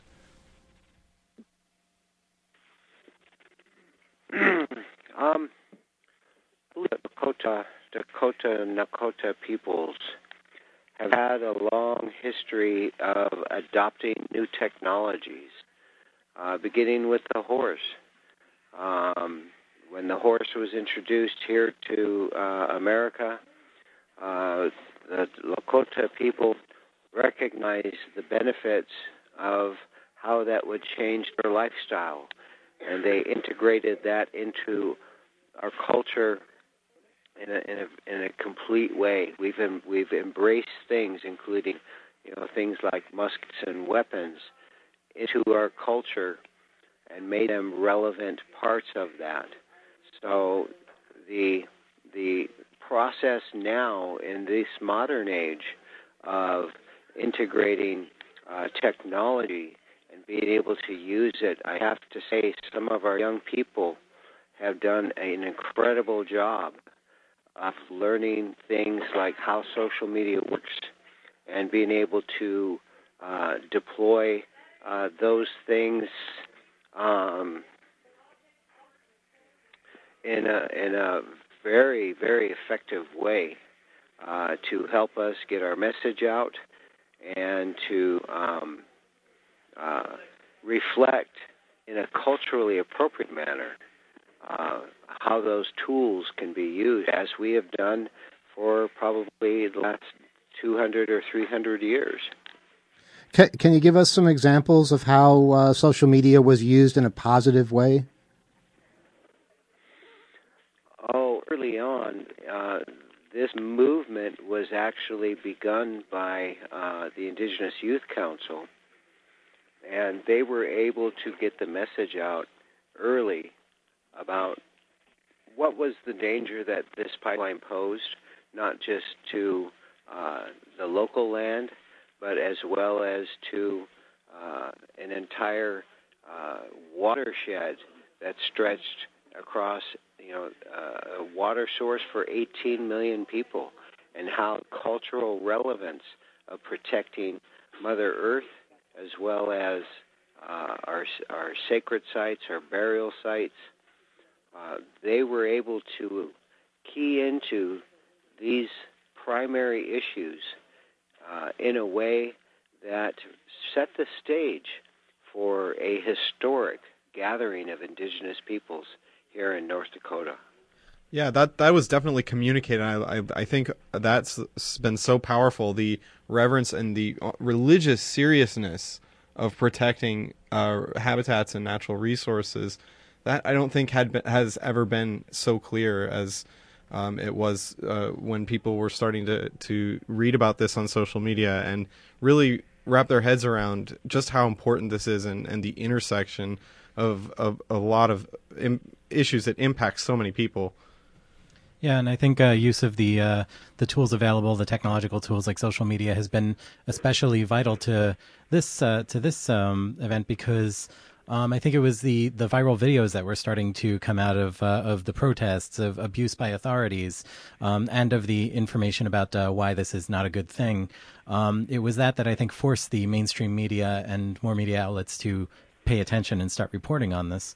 um, the Dakota, Dakota and Nakota peoples have had a long history of adopting new technologies, uh, beginning with the horse. Um, when the horse was introduced here to uh, America, uh, the Lakota people recognized the benefits of how that would change their lifestyle, and they integrated that into our culture in a in a, in a complete way. We've em, we've embraced things, including you know things like muskets and weapons, into our culture, and made them relevant parts of that. So the the process now in this modern age of integrating uh, technology and being able to use it, I have to say some of our young people have done an incredible job of learning things like how social media works and being able to uh, deploy uh, those things um, in a in a very, very effective way uh, to help us get our message out and to um, uh, reflect in a culturally appropriate manner uh, how those tools can be used, as we have done for probably the last two hundred or three hundred years. Can, can you give us some examples of how uh, social media was used in a positive way? Oh, early on, uh, this movement was actually begun by uh, the Indigenous Youth Council, and they were able to get the message out early about what was the danger that this pipeline posed, not just to uh, the local land, but as well as to uh, an entire uh, watershed that stretched across, you know, uh, a water source for eighteen million people, and how cultural relevance of protecting Mother Earth, as well as uh, our our sacred sites, our burial sites, uh, they were able to key into these primary issues uh, in a way that set the stage for a historic gathering of indigenous peoples here in North Dakota. Yeah, that that was definitely communicated. I, I I think that's been so powerful. The reverence and the religious seriousness of protecting uh, habitats and natural resources, that I don't think had been, has ever been so clear as um, it was uh, when people were starting to to read about this on social media and really wrap their heads around just how important this is, and, and the intersection of, of a lot of im- issues that impact so many people. Yeah, and I think uh, use of the uh, the tools available, the technological tools like social media, has been especially vital to this uh, to this um, event because um, I think it was the, the viral videos that were starting to come out of uh, of the protests, of abuse by authorities, um, and of the information about uh, why this is not a good thing. Um, it was that that I think forced the mainstream media and more media outlets to pay attention and start reporting on this.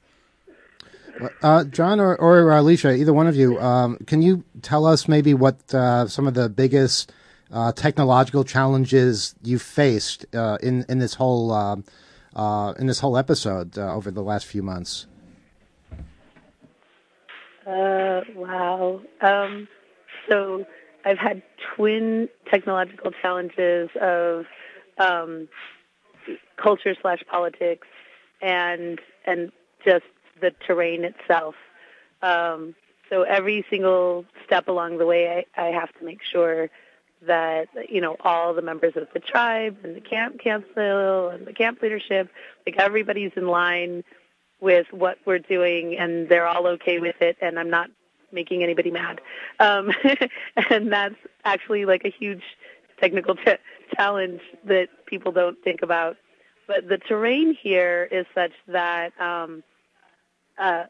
Uh, John or, or Alicia, either one of you, um, can you tell us maybe what uh, some of the biggest uh, technological challenges you faced uh, in in this whole uh, uh, in this whole episode uh, over the last few months? Uh, wow. Um, so I've had twin technological challenges of um, culture slash politics and and just the terrain itself. Um, so every single step along the way, I, I have to make sure that, you know, all the members of the tribe and the camp council and the camp leadership, like everybody's in line with what we're doing and they're all okay with it, and I'm not making anybody mad. Um, and that's actually like a huge technical ch- challenge that people don't think about. But the terrain here is such that um, uh,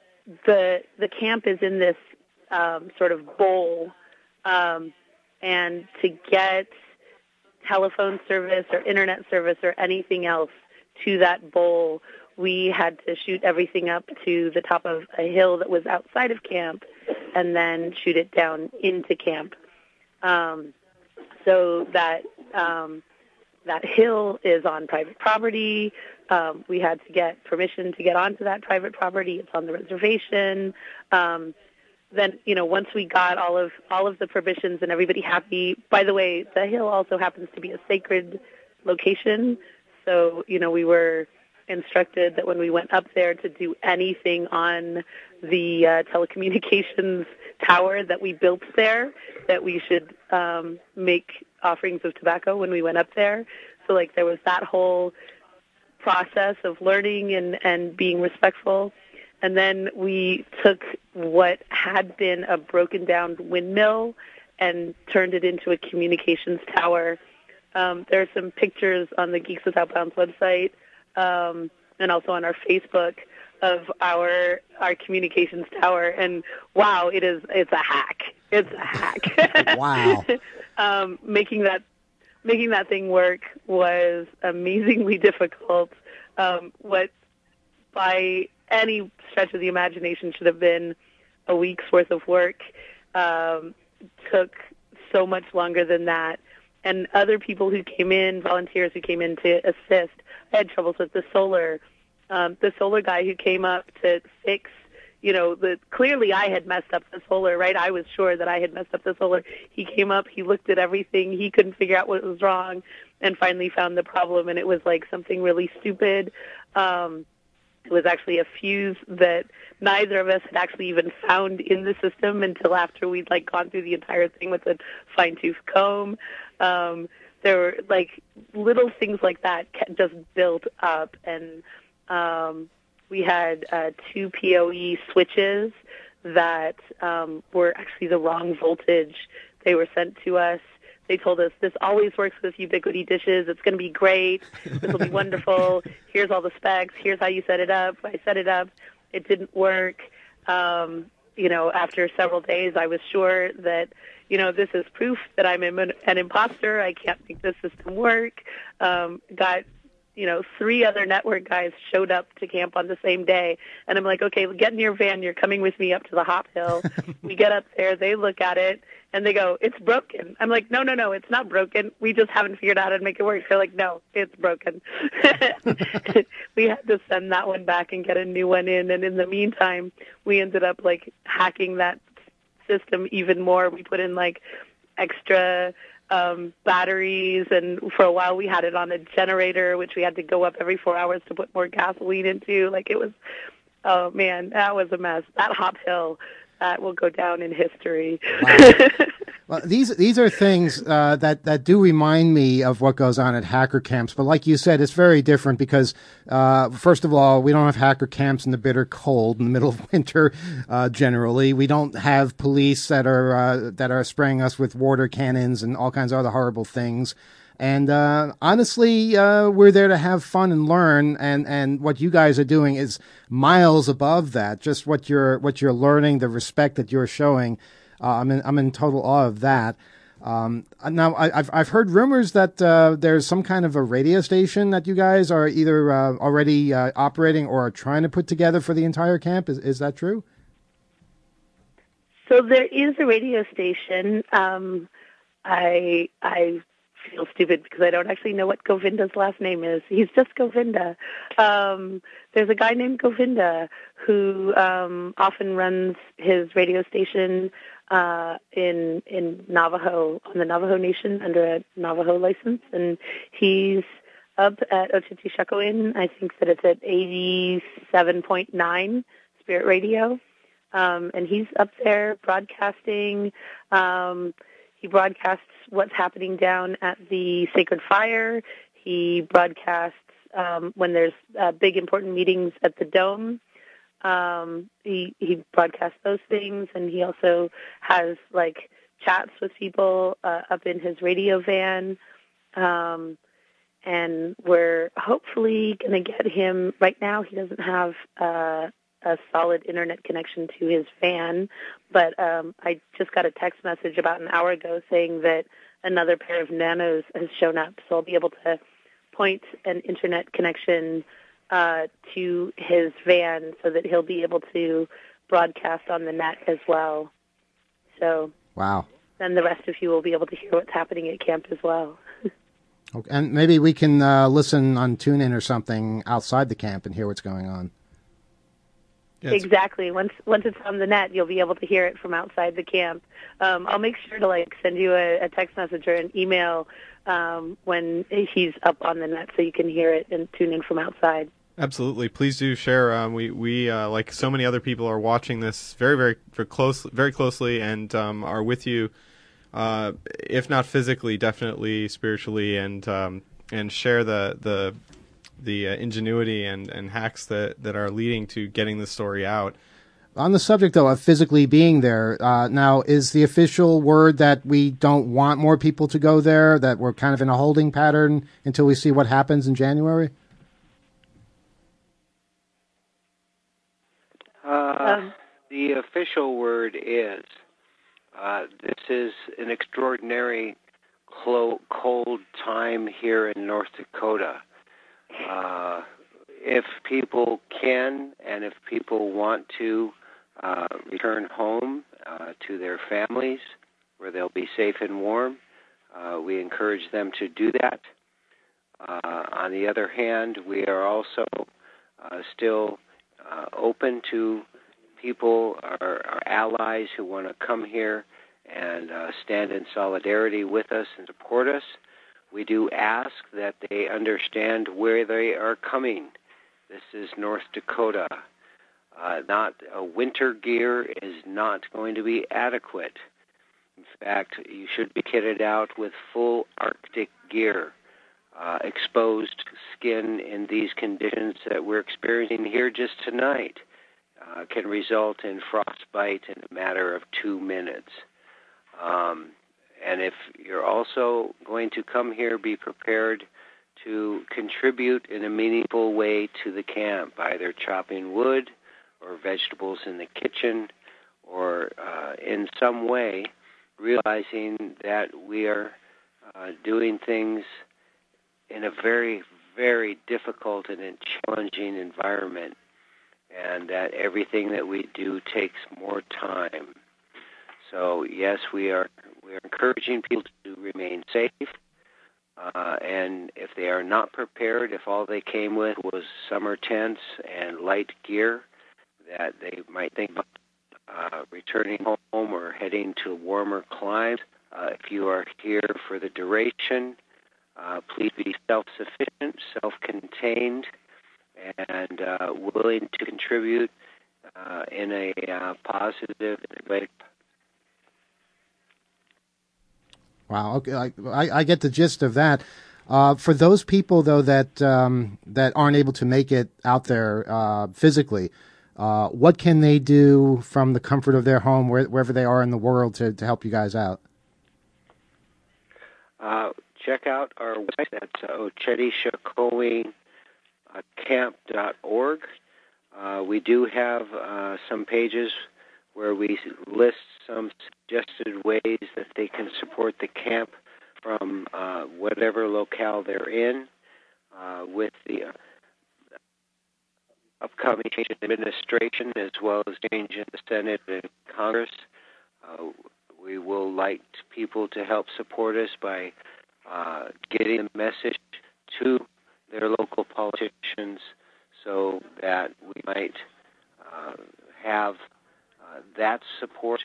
the the camp is in this um, sort of bowl, um, and to get telephone service or internet service or anything else to that bowl, we had to shoot everything up to the top of a hill that was outside of camp and then shoot it down into camp. Um, so that um, that hill is on private property. Um, we had to get permission to get onto that private property. It's on the reservation. Um, then, you know, once we got all of all of the permissions and everybody happy, by the way, the hill also happens to be a sacred location. So, you know, we were instructed that when we went up there to do anything on the uh, telecommunications tower that we built there, that we should um, make offerings of tobacco when we went up there. So, like, there was that whole process of learning and, and being respectful. And then we took what had been a broken down windmill and turned it into a communications tower. Um, there are some pictures on the Geeks Without Bounds website um, and also on our Facebook of our our communications tower. And wow, it is it's a hack. It's a hack. Wow. um, making that making that thing work was amazingly difficult. Um, what by any stretch of the imagination should have been a week's worth of work um, took so much longer than that. And other people who came in, volunteers who came in to assist, I had troubles with the solar. Um, the solar guy who came up to fix, you know, the clearly I had messed up the solar, right? I was sure that I had messed up the solar. He came up, he looked at everything, he couldn't figure out what was wrong, and finally found the problem, and it was like something really stupid. Um, it was actually a fuse that neither of us had actually even found in the system until after we'd like gone through the entire thing with a fine-tooth comb. Um, there were like little things like that just built up, and um, we had uh, two P O E switches that um, were actually the wrong voltage. They were sent to us. They told us, this always works with Ubiquiti dishes. It's going to be great. This will be wonderful. Here's all the specs. Here's how you set it up. I set it up. It didn't work. Um, you know, after several days, I was sure that, you know, this is proof that I'm an, an imposter. I can't make this system work. Um, got, you know, three other network guys showed up to camp on the same day. And I'm like, okay, get in your van. You're coming with me up to the Hop Hill. We get up there. They look at it. And they go, it's broken. I'm like, no, no, no, it's not broken. We just haven't figured out how to make it work. They're like, no, it's broken. We had to send that one back and get a new one in. And in the meantime, we ended up, like, hacking that system even more. We put in, like, extra um, batteries. And for a while, we had it on a generator, which we had to go up every four hours to put more gasoline into. Like, it was, oh, man, that was a mess. That Hop Hill. That will go down in history. Wow. Well, these these are things uh, that that do remind me of what goes on at hacker camps. But like you said, it's very different because, uh, first of all, we don't have hacker camps in the bitter cold in the middle of winter. Uh, generally, we don't have police that are uh, that are spraying us with water cannons and all kinds of other horrible things. And uh, honestly, uh, we're there to have fun and learn. And, and what you guys are doing is miles above that. Just what you're what you're learning, the respect that you're showing. Uh, I'm in I'm in total awe of that. Um, now I, I've I've heard rumors that uh, there's some kind of a radio station that you guys are either uh, already uh, operating or are trying to put together for the entire camp. Is is that true? So there is a radio station. Um, I I. feel stupid because I don't actually know what Govinda's last name is. He's just Govinda. Um, there's a guy named Govinda who um, often runs his radio station uh, in in Navajo, on the Navajo Nation under a Navajo license. And he's up at Ochitishakoin. I think that it's at eighty-seven point nine Spirit Radio. Um, and he's up there broadcasting. Um, he broadcasts what's happening down at the Sacred Fire. He broadcasts um, when there's uh, big important meetings at the Dome. Um, he he broadcasts those things, and he also has like chats with people uh, up in his radio van. Um, and we're hopefully going to get him. Right now, he doesn't have uh, a solid internet connection to his van, but um, I just got a text message about an hour ago saying that another pair of nanos has shown up, so I'll be able to point an internet connection uh, to his van so that he'll be able to broadcast on the net as well. So wow. Then the rest of you will be able to hear what's happening at camp as well. Okay. And maybe we can uh, listen on TuneIn or something outside the camp and hear what's going on. Yeah, exactly. Once once it's on the net, you'll be able to hear it from outside the camp. Um, I'll make sure to like send you a, a text message or an email um, when he's up on the net, so you can hear it and tune in from outside. Absolutely, please do share. Um, we we uh, like so many other people are watching this very very very close very closely and um, are with you, uh, if not physically, definitely spiritually, and um, and share the the. the uh, ingenuity and, and hacks that, that are leading to getting the story out. On the subject, though, of physically being there, uh, now, is the official word that we don't want more people to go there, that we're kind of in a holding pattern until we see what happens in January? Uh, the official word is, uh, this is an extraordinary clo- cold time here in North Dakota. Uh, if people can and if people want to uh, return home uh, to their families where they'll be safe and warm, uh, we encourage them to do that. Uh, on the other hand, we are also uh, still uh, open to people, our, our allies who want to come here and uh, stand in solidarity with us and support us. We do ask that they understand where they are coming. This is North Dakota. Uh, not uh, winter gear is not going to be adequate. In fact, you should be kitted out with full Arctic gear. Uh, exposed skin in these conditions that we're experiencing here just tonight uh, can result in frostbite in a matter of two minutes. Um, And if you're also going to come here, be prepared to contribute in a meaningful way to the camp, either chopping wood or vegetables in the kitchen or uh, in some way realizing that we are uh, doing things in a very, very difficult and challenging environment, and that everything that we do takes more time. So, yes, we are we are encouraging people to remain safe, uh, and if they are not prepared, if all they came with was summer tents and light gear, that they might think about uh, returning home or heading to warmer climes. Uh, if you are here for the duration, uh, please be self-sufficient, self-contained, and uh, willing to contribute uh, in a uh, positive and way. Wow. Okay, I, I, I get the gist of that. Uh, for those people, though, that um, that aren't able to make it out there uh, physically, uh, what can they do from the comfort of their home, where, wherever they are in the world, to, to help you guys out? Uh, check out our website. That's uh, Ochitishakoin camp dot org. Uh, we do have uh, some pages where we list some suggested ways that they can support the camp from uh, whatever locale they're in. Uh, with the uh, upcoming change in administration as well as change in the Senate and Congress, uh, we will like people to help support us by uh, getting the message to their local politicians so that we might uh, have uh, that support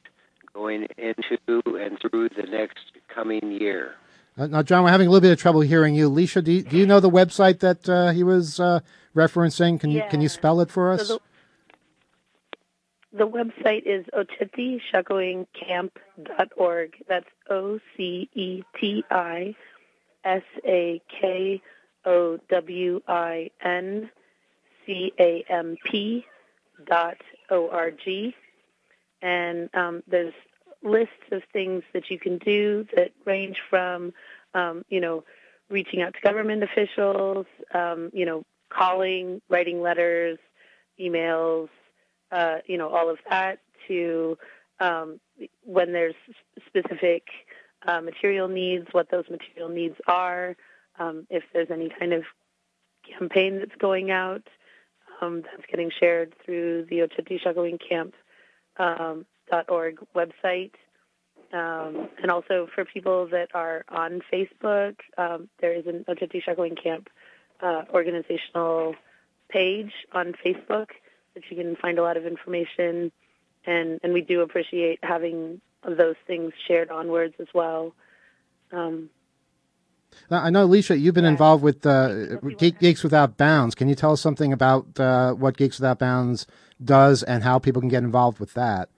going into and through the next coming year. Uh, now, John, we're having a little bit of trouble hearing you. Leisha, do you, do you know the website that uh, he was uh, referencing? Can you can you spell it for us? So the, the website is Oceti Shakowin Camp dot org. That's O C E T I S A K O W I N C A M P dot O R G. And um, there's lists of things that you can do that range from, um, you know, reaching out to government officials, um, you know, calling, writing letters, emails, uh, you know, all of that, to um, when there's specific uh, material needs, what those material needs are, um, if there's any kind of campaign that's going out, um, that's getting shared through the Oceti Shakowin Camp Um, .org website, um, and also for people that are on Facebook, um, there is an Oceti Shakowin Camp uh, organizational page on Facebook that you can find a lot of information, and, and we do appreciate having those things shared onwards as well. Um, Now, I know, Leisha, you've been involved with uh, Geek, Geeks Without Bounds. Can you tell us something about uh, what Geeks Without Bounds does and how people can get involved with that?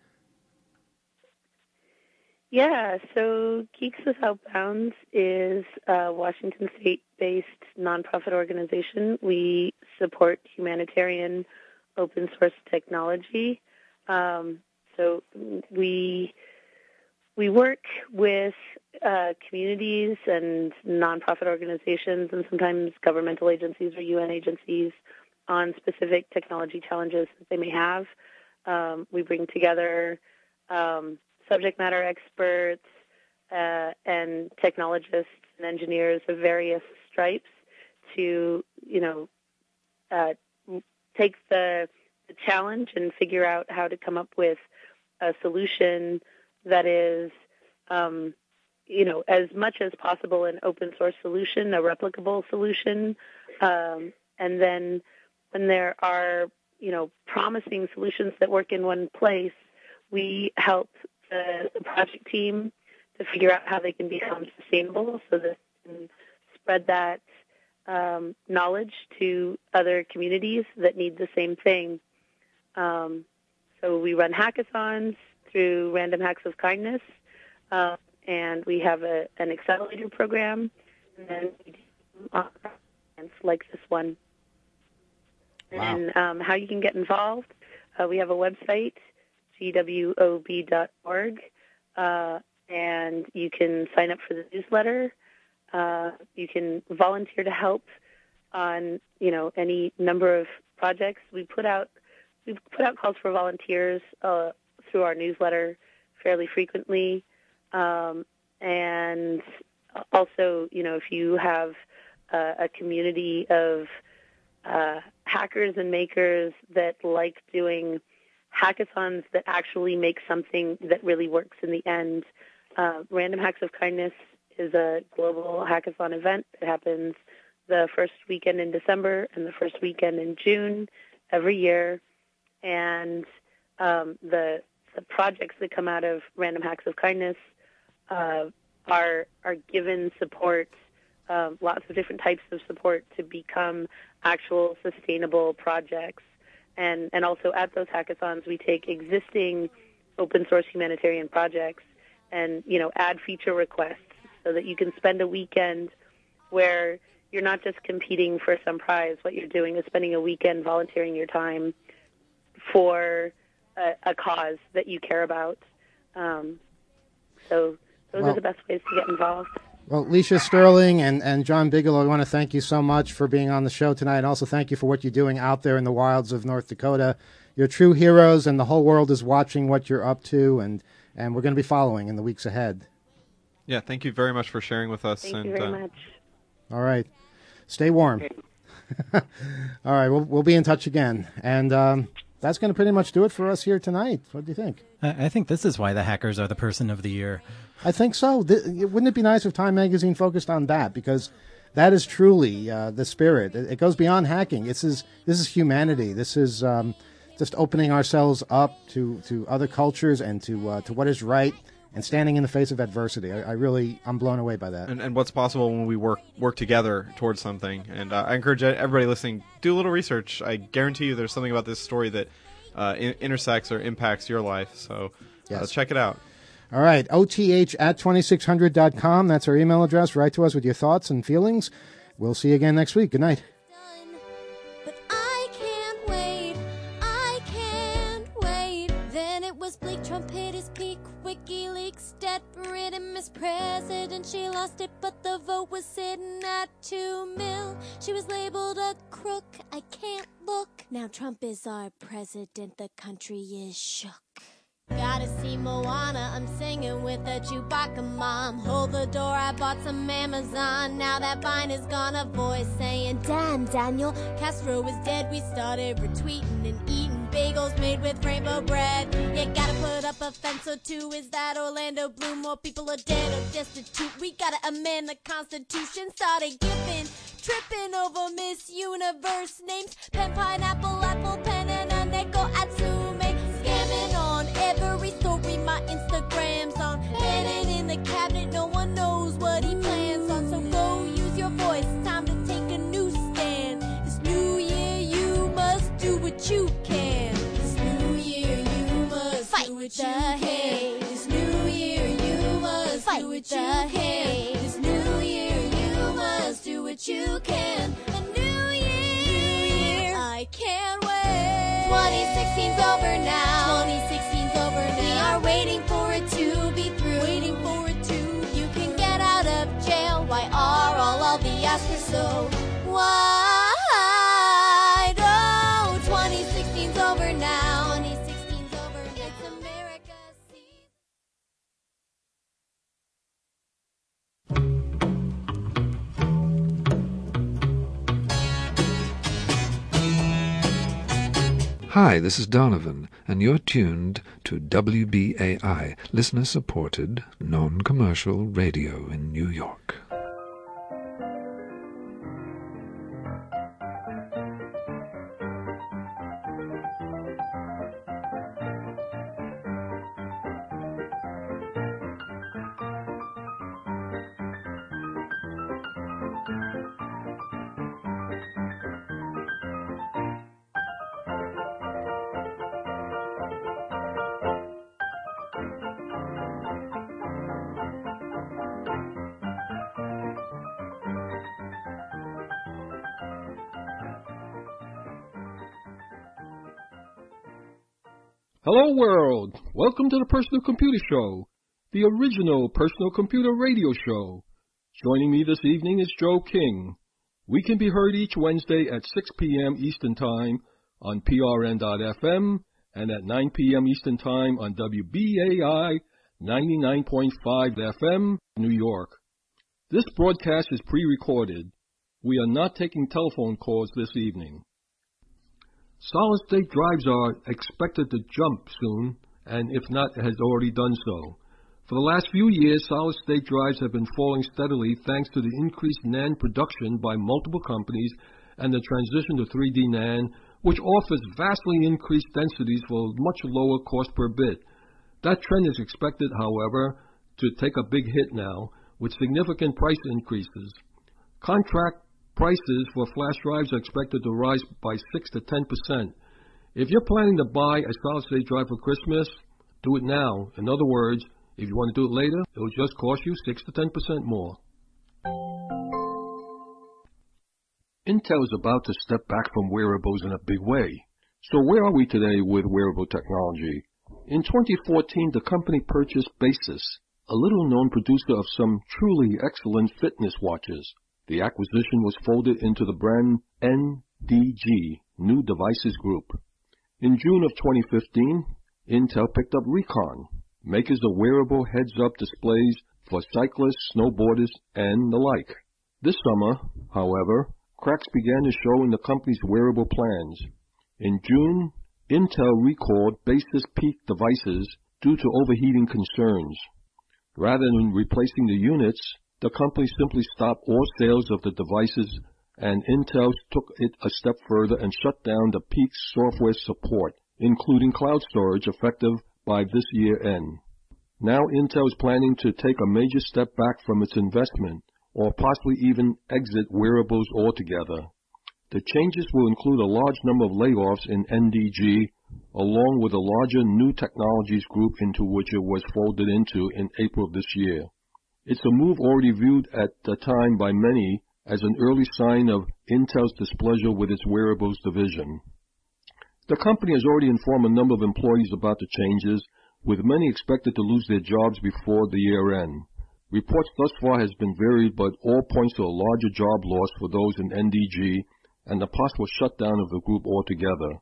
Yeah, so Geeks Without Bounds is a Washington State-based nonprofit organization. We support humanitarian open source technology. Um, so we we work with uh, communities and nonprofit organizations and sometimes governmental agencies or U N agencies on specific technology challenges that they may have. Um, we bring together um, subject matter experts uh, and technologists and engineers of various stripes to, you know, uh, take the, the challenge and figure out how to come up with a solution that is, um, you know, as much as possible an open source solution, a replicable solution, um, and then when there are, you know, promising solutions that work in one place, we help the, the project team to figure out how they can become sustainable so that they can spread that um, knowledge to other communities that need the same thing. Um, so we run hackathons through Random Hacks of Kindness, uh, and we have a, an accelerator program, and then we do events like this one. Wow. And um, how you can get involved, uh, we have a website, G W O B dot org, uh, and you can sign up for the newsletter. Uh, you can volunteer to help on, you know, any number of projects. We put out we put out calls for volunteers uh, through our newsletter fairly frequently, um, and also, you know, if you have uh, a community of uh, hackers and makers that like doing hackathons that actually make something that really works in the end. Uh, Random Hacks of Kindness is a global hackathon event that happens the first weekend in December and the first weekend in June every year. And um, the the projects that come out of Random Hacks of Kindness uh, are are given support, uh, lots of different types of support to become actual sustainable projects. And, and also at those hackathons, we take existing open source humanitarian projects and, you know, add feature requests so that you can spend a weekend where you're not just competing for some prize. What you're doing is spending a weekend volunteering your time for a, a cause that you care about. Um, so those well, are the best ways to get involved. Well, Leisha Sterling and, and John Bigelow, I want to thank you so much for being on the show tonight, and also thank you for what you're doing out there in the wilds of North Dakota. You're true heroes, and the whole world is watching what you're up to, and, and we're going to be following in the weeks ahead. Yeah, thank you very much for sharing with us. Thank and, you very uh, much. All right. Stay warm. All right, we'll, we'll be in touch again. And um, that's going to pretty much do it for us here tonight. What do you think? I, I think this is why the hackers are the person of the year. I think so. Th- wouldn't it be nice if Time Magazine focused on that? Because that is truly uh, the spirit. It, it goes beyond hacking. This is this is humanity. This is um, just opening ourselves up to, to other cultures and to uh, to what is right, and standing in the face of adversity. I, I really, I'm blown away by that. And, and what's possible when we work work together towards something. And uh, I encourage everybody listening, do a little research. I guarantee you there's something about this story that uh, in, intersects or impacts your life. So Yes. uh, check it out. All right, O T H at twenty-six hundred dot com. That's our email address. Write to us with your thoughts and feelings. We'll see you again next week. Good night. Blake Trump hit his peak, WikiLeaks debt-ridden Miss President. She lost it, but the vote was sitting at two mil. She was labeled a crook. I can't look. Now Trump is our president. The country is shook. Gotta see Moana, I'm singing with a Chewbacca mom. Hold the door, I bought some Amazon. Now that Vine is gone, a voice saying, damn, Daniel, Castro is dead. We started retweeting and eating bagels made with rainbow bread. You gotta put up a fence or two. Is that Orlando Bloom? More people are dead or destitute. We gotta amend the Constitution. Started giving, tripping over Miss Universe names. Pen, pineapple, apple, pen, and a nickel Atsume. Scamming on every story, my Instagram's on. Bannon in the cabinet, no one knows what he plans on. So go use your voice, time to take a new stand. This new year you must do what you can. This new year you must fight do what you can. This new year you must fight do what you can. This new year you must do what you can. A new year, I can't wait. twenty sixteen's over now. twenty sixteen's over now. We are waiting for it to be through. Waiting for it to. You can get out of jail. Why are all of the Oscars so wide? Oh, twenty sixteen's over now. twenty sixteen's over. It's America's season. Hi, this is Donovan, and you're tuned to W B A I, listener-supported, non-commercial radio in New York. Hello world! Welcome to the Personal Computer Show, the original personal computer radio show. Joining me this evening is Joe King. We can be heard each Wednesday at six p.m. Eastern Time on P R N dot F M and at nine p.m. Eastern Time on W B A I ninety-nine point five F M, New York. This broadcast is pre-recorded. We are not taking telephone calls this evening. Solid-state drives are expected to jump soon, and if not, has already done so. For the last few years, solid-state drives have been falling steadily thanks to the increased NAND production by multiple companies and the transition to three D NAND, which offers vastly increased densities for much lower cost per bit. That trend is expected, however, to take a big hit now, with significant price increases. Contract prices for flash drives are expected to rise by six to ten percent. If you're planning to buy a solid-state drive for Christmas, do it now. In other words, if you want to do it later, it will just cost you six to ten percent more. Intel is about to step back from wearables in a big way. So where are we today with wearable technology? In twenty fourteen, the company purchased Basis, a little-known producer of some truly excellent fitness watches. The acquisition was folded into the brand N D G, New Devices Group. In June of twenty fifteen, Intel picked up Recon, makers of wearable heads-up displays for cyclists, snowboarders, and the like. This summer, however, cracks began to show in the company's wearable plans. In June, Intel recalled Basis Peak devices due to overheating concerns. Rather than replacing the units, the company simply stopped all sales of the devices, and Intel took it a step further and shut down the Peak software support. including cloud storage, effective by this year end. Now Intel is planning to take a major step back from its investment, or possibly even exit wearables altogether. The changes will include a large number of layoffs in N D G, along with a larger new technologies group into which it was folded into in April of this year. It's a move already viewed at the time by many as an early sign of Intel's displeasure with its wearables division. The company has already informed a number of employees about the changes, with many expected to lose their jobs before the year end. Reports thus far has been varied, but all points to a larger job loss for those in N D G and the possible shutdown of the group altogether.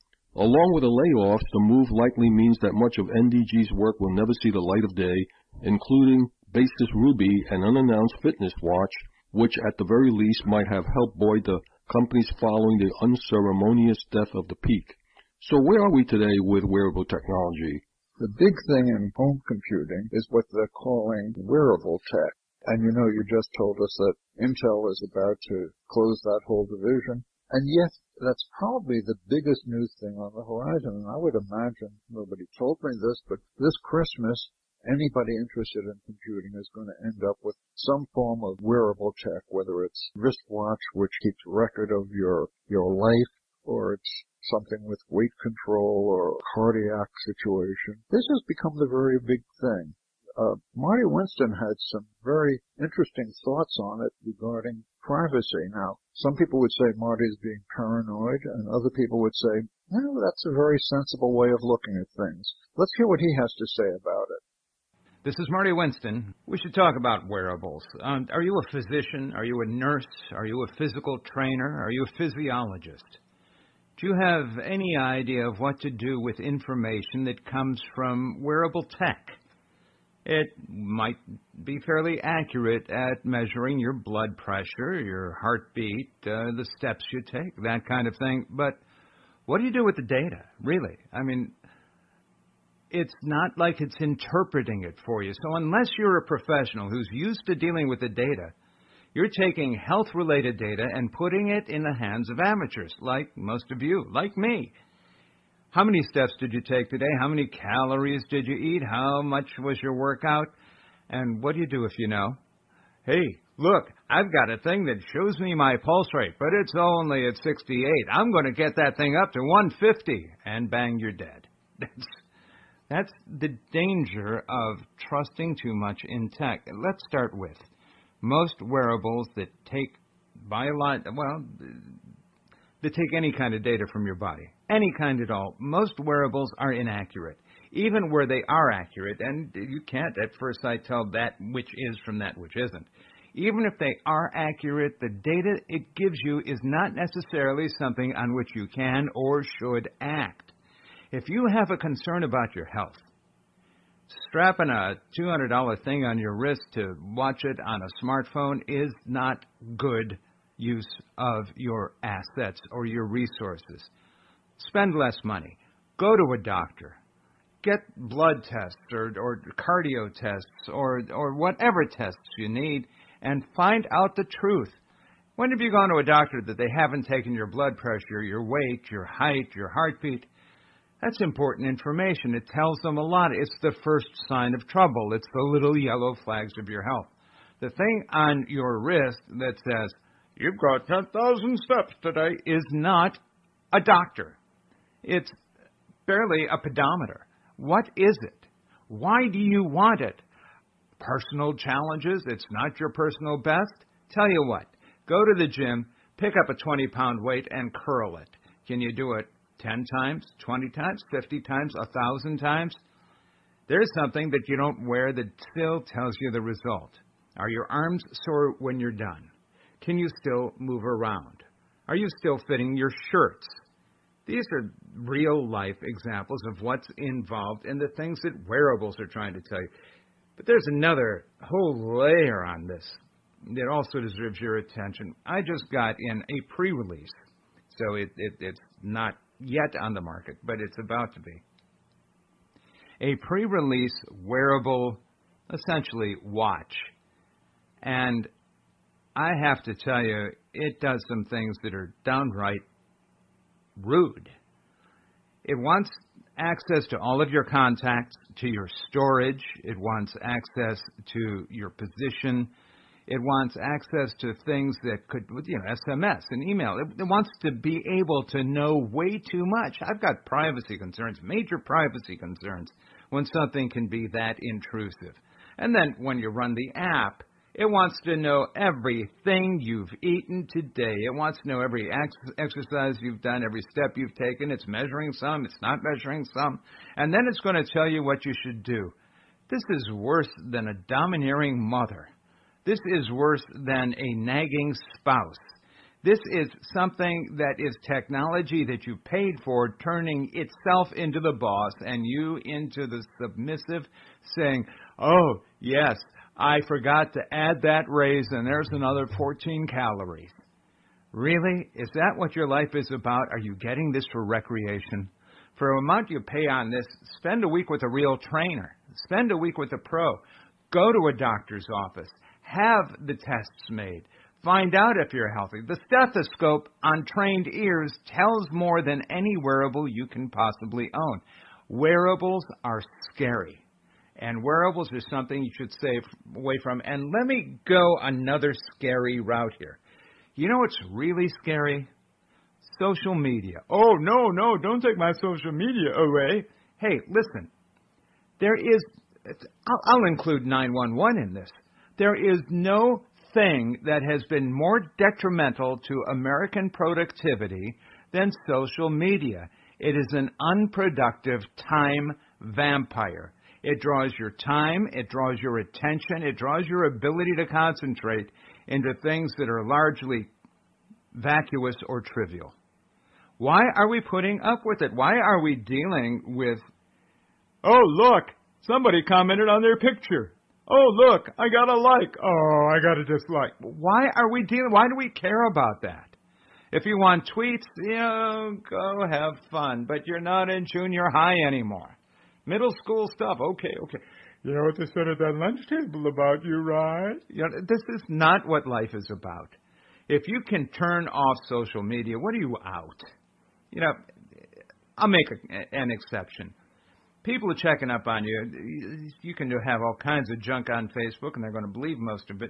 Along with the layoffs, the move likely means that much of N D G's work will never see the light of day, including Basis Ruby, an unannounced fitness watch, which at the very least might have helped buoy the companies following the unceremonious death of the Peak. So where are we today with wearable technology? The big thing in home computing is what they're calling wearable tech. And you know, you just told us that Intel is about to close that whole division. And yet, that's probably the biggest new thing on the horizon. And I would imagine, nobody told me this, but this Christmas, anybody interested in computing is going to end up with some form of wearable tech, whether it's wristwatch, which keeps record of your, your life, or it's something with weight control or cardiac situation. This has become the very big thing. Uh, Marty Winston had some very interesting thoughts on it regarding privacy. Now, some people would say Marty's being paranoid, and other people would say, no, that's a very sensible way of looking at things. Let's hear what he has to say about it. This is Marty Winston. We should talk about wearables. Um, are you a physician? Are you a nurse? Are you a physical trainer? Are you a physiologist? Do you have any idea of what to do with information that comes from wearable tech? It might be fairly accurate at measuring your blood pressure, your heartbeat, uh, the steps you take, that kind of thing. But what do you do with the data, really? I mean, it's not like it's interpreting it for you. So unless you're a professional who's used to dealing with the data, you're taking health-related data and putting it in the hands of amateurs, like most of you, like me. How many steps did you take today? How many calories did you eat? How much was your workout? And what do you do if you know? Hey, look, I've got a thing that shows me my pulse rate, but it's only at sixty-eight. I'm going to get that thing up to one fifty, and bang, you're dead. That's, that's the danger of trusting too much in tech. Let's start with most wearables that take biolo- well, that take any kind of data from your body, any kind at all. Most wearables are inaccurate, even where they are accurate, and you can't at first sight tell that which is from that which isn't. Even if they are accurate, the data it gives you is not necessarily something on which you can or should act. If you have a concern about your health, strapping a two hundred dollars thing on your wrist to watch it on a smartphone is not good use of your assets or your resources. Spend less money. Go to a doctor. Get blood tests or, or cardio tests or, or whatever tests you need and find out the truth. When have you gone to a doctor that they haven't taken your blood pressure, your weight, your height, your heartbeat? That's important information. It tells them a lot. It's the first sign of trouble. It's the little yellow flags of your health. The thing on your wrist that says, you've got ten thousand steps today, is not a doctor. It's barely a pedometer. What is it? Why do you want it? Personal challenges? It's not your personal best? Tell you what, go to the gym, pick up a twenty pound weight, and curl it. Can you do it ten times, twenty times, fifty times, one thousand times? There's something that you don't wear that still tells you the result. Are your arms sore when you're done? Can you still move around? Are you still fitting your shirts? These are real-life examples of what's involved in the things that wearables are trying to tell you. But there's another whole layer on this that also deserves your attention. I just got in a pre-release, so it, it, it's not yet on the market, but it's about to be. A pre-release wearable, essentially, watch. And I have to tell you, it does some things that are downright rude. It wants access to all of your contacts, to your storage. It wants access to your position. It wants access to things that could, you know, S M S and email. It, it wants to be able to know way too much. I've got privacy concerns, major privacy concerns, when something can be that intrusive. And then when you run the app, it wants to know everything you've eaten today. It wants to know every ex- exercise you've done, every step you've taken. It's measuring some, it's not measuring some. And then it's going to tell you what you should do. This is worse than a domineering mother. This is worse than a nagging spouse. This is something that is technology that you paid for, turning itself into the boss and you into the submissive, saying, oh, yes, I forgot to add that raisin. There's another fourteen calories. Really? Is that what your life is about? Are you getting this for recreation? For a amount you pay on this, spend a week with a real trainer. Spend a week with a pro. Go to a doctor's office. Have the tests made. Find out if you're healthy. The stethoscope on trained ears tells more than any wearable you can possibly own. Wearables are scary. And wearables are something you should stay away from. And let me go another scary route here. You know what's really scary? Social media. Oh, no, no, don't take my social media away. Hey, listen, there is, I'll, I'll include nine one one in this. There is no thing that has been more detrimental to American productivity than social media. It is an unproductive time vampire. It draws your time, it draws your attention, it draws your ability to concentrate into things that are largely vacuous or trivial. Why are we putting up with it? Why are we dealing with, oh, look, somebody commented on their picture. Oh, look, I got a like. Oh, I got a dislike. Why are we dealing, why do we care about that? If you want tweets, you know, go have fun, but you're not in junior high anymore. Middle school stuff, okay, okay. You know what they said at that lunch table about you, right? You know, this is not what life is about. If you can turn off social media, what are you out? You know, I'll make a, an exception. People are checking up on you. You can have all kinds of junk on Facebook, and they're going to believe most of it.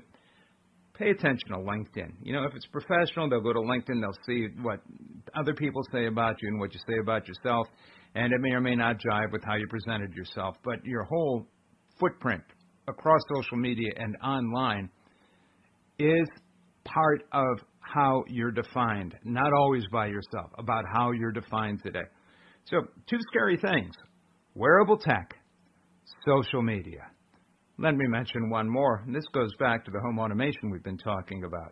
Pay attention to LinkedIn. You know, if it's professional, they'll go to LinkedIn. They'll see what other people say about you and what you say about yourself, and it may or may not jive with how you presented yourself. But your whole footprint across social media and online is part of how you're defined, not always by yourself, about how you're defined today. So, two scary things. Wearable tech, social media. Let me mention one more, and this goes back to the home automation we've been talking about.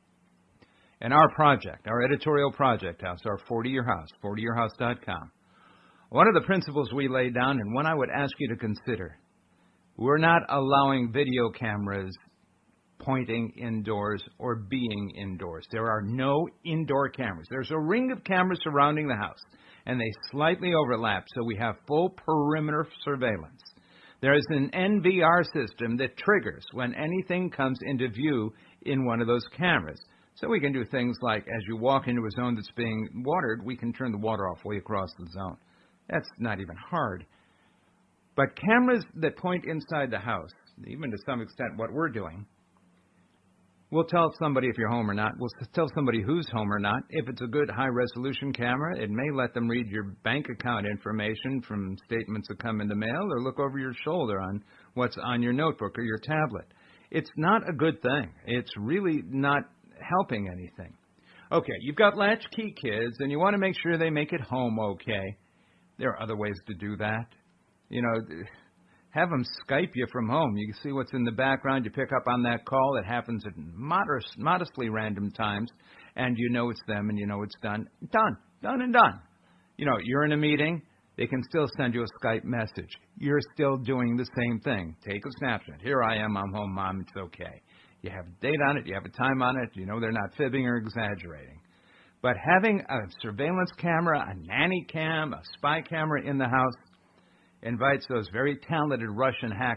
And our project, our editorial project house, our forty-year house, forty year house dot com, one of the principles we laid down, and one I would ask you to consider, we're not allowing video cameras pointing indoors or being indoors. There are no indoor cameras. There's a ring of cameras surrounding the house, and they slightly overlap, so we have full perimeter surveillance. There is an N V R system that triggers when anything comes into view in one of those cameras. So we can do things like, as you walk into a zone that's being watered, we can turn the water off way across the zone. That's not even hard. But cameras that point inside the house, even to some extent what we're doing, we'll tell somebody if you're home or not. We'll tell somebody who's home or not. If it's a good high-resolution camera, it may let them read your bank account information from statements that come in the mail or look over your shoulder on what's on your notebook or your tablet. It's not a good thing. It's really not helping anything. Okay, you've got latchkey kids, and you want to make sure they make it home okay. There are other ways to do that. You know, have them Skype you from home. You can see what's in the background. You pick up on that call. It happens at modest, modestly random times, and you know it's them and you know it's done. Done. Done and done. You know, you're in a meeting. They can still send you a Skype message. You're still doing the same thing. Take a snapshot. Here I am. I'm home, Mom. It's okay. You have a date on it. You have a time on it. You know they're not fibbing or exaggerating. But having a surveillance camera, a nanny cam, a spy camera in the house invites those very talented Russian hackers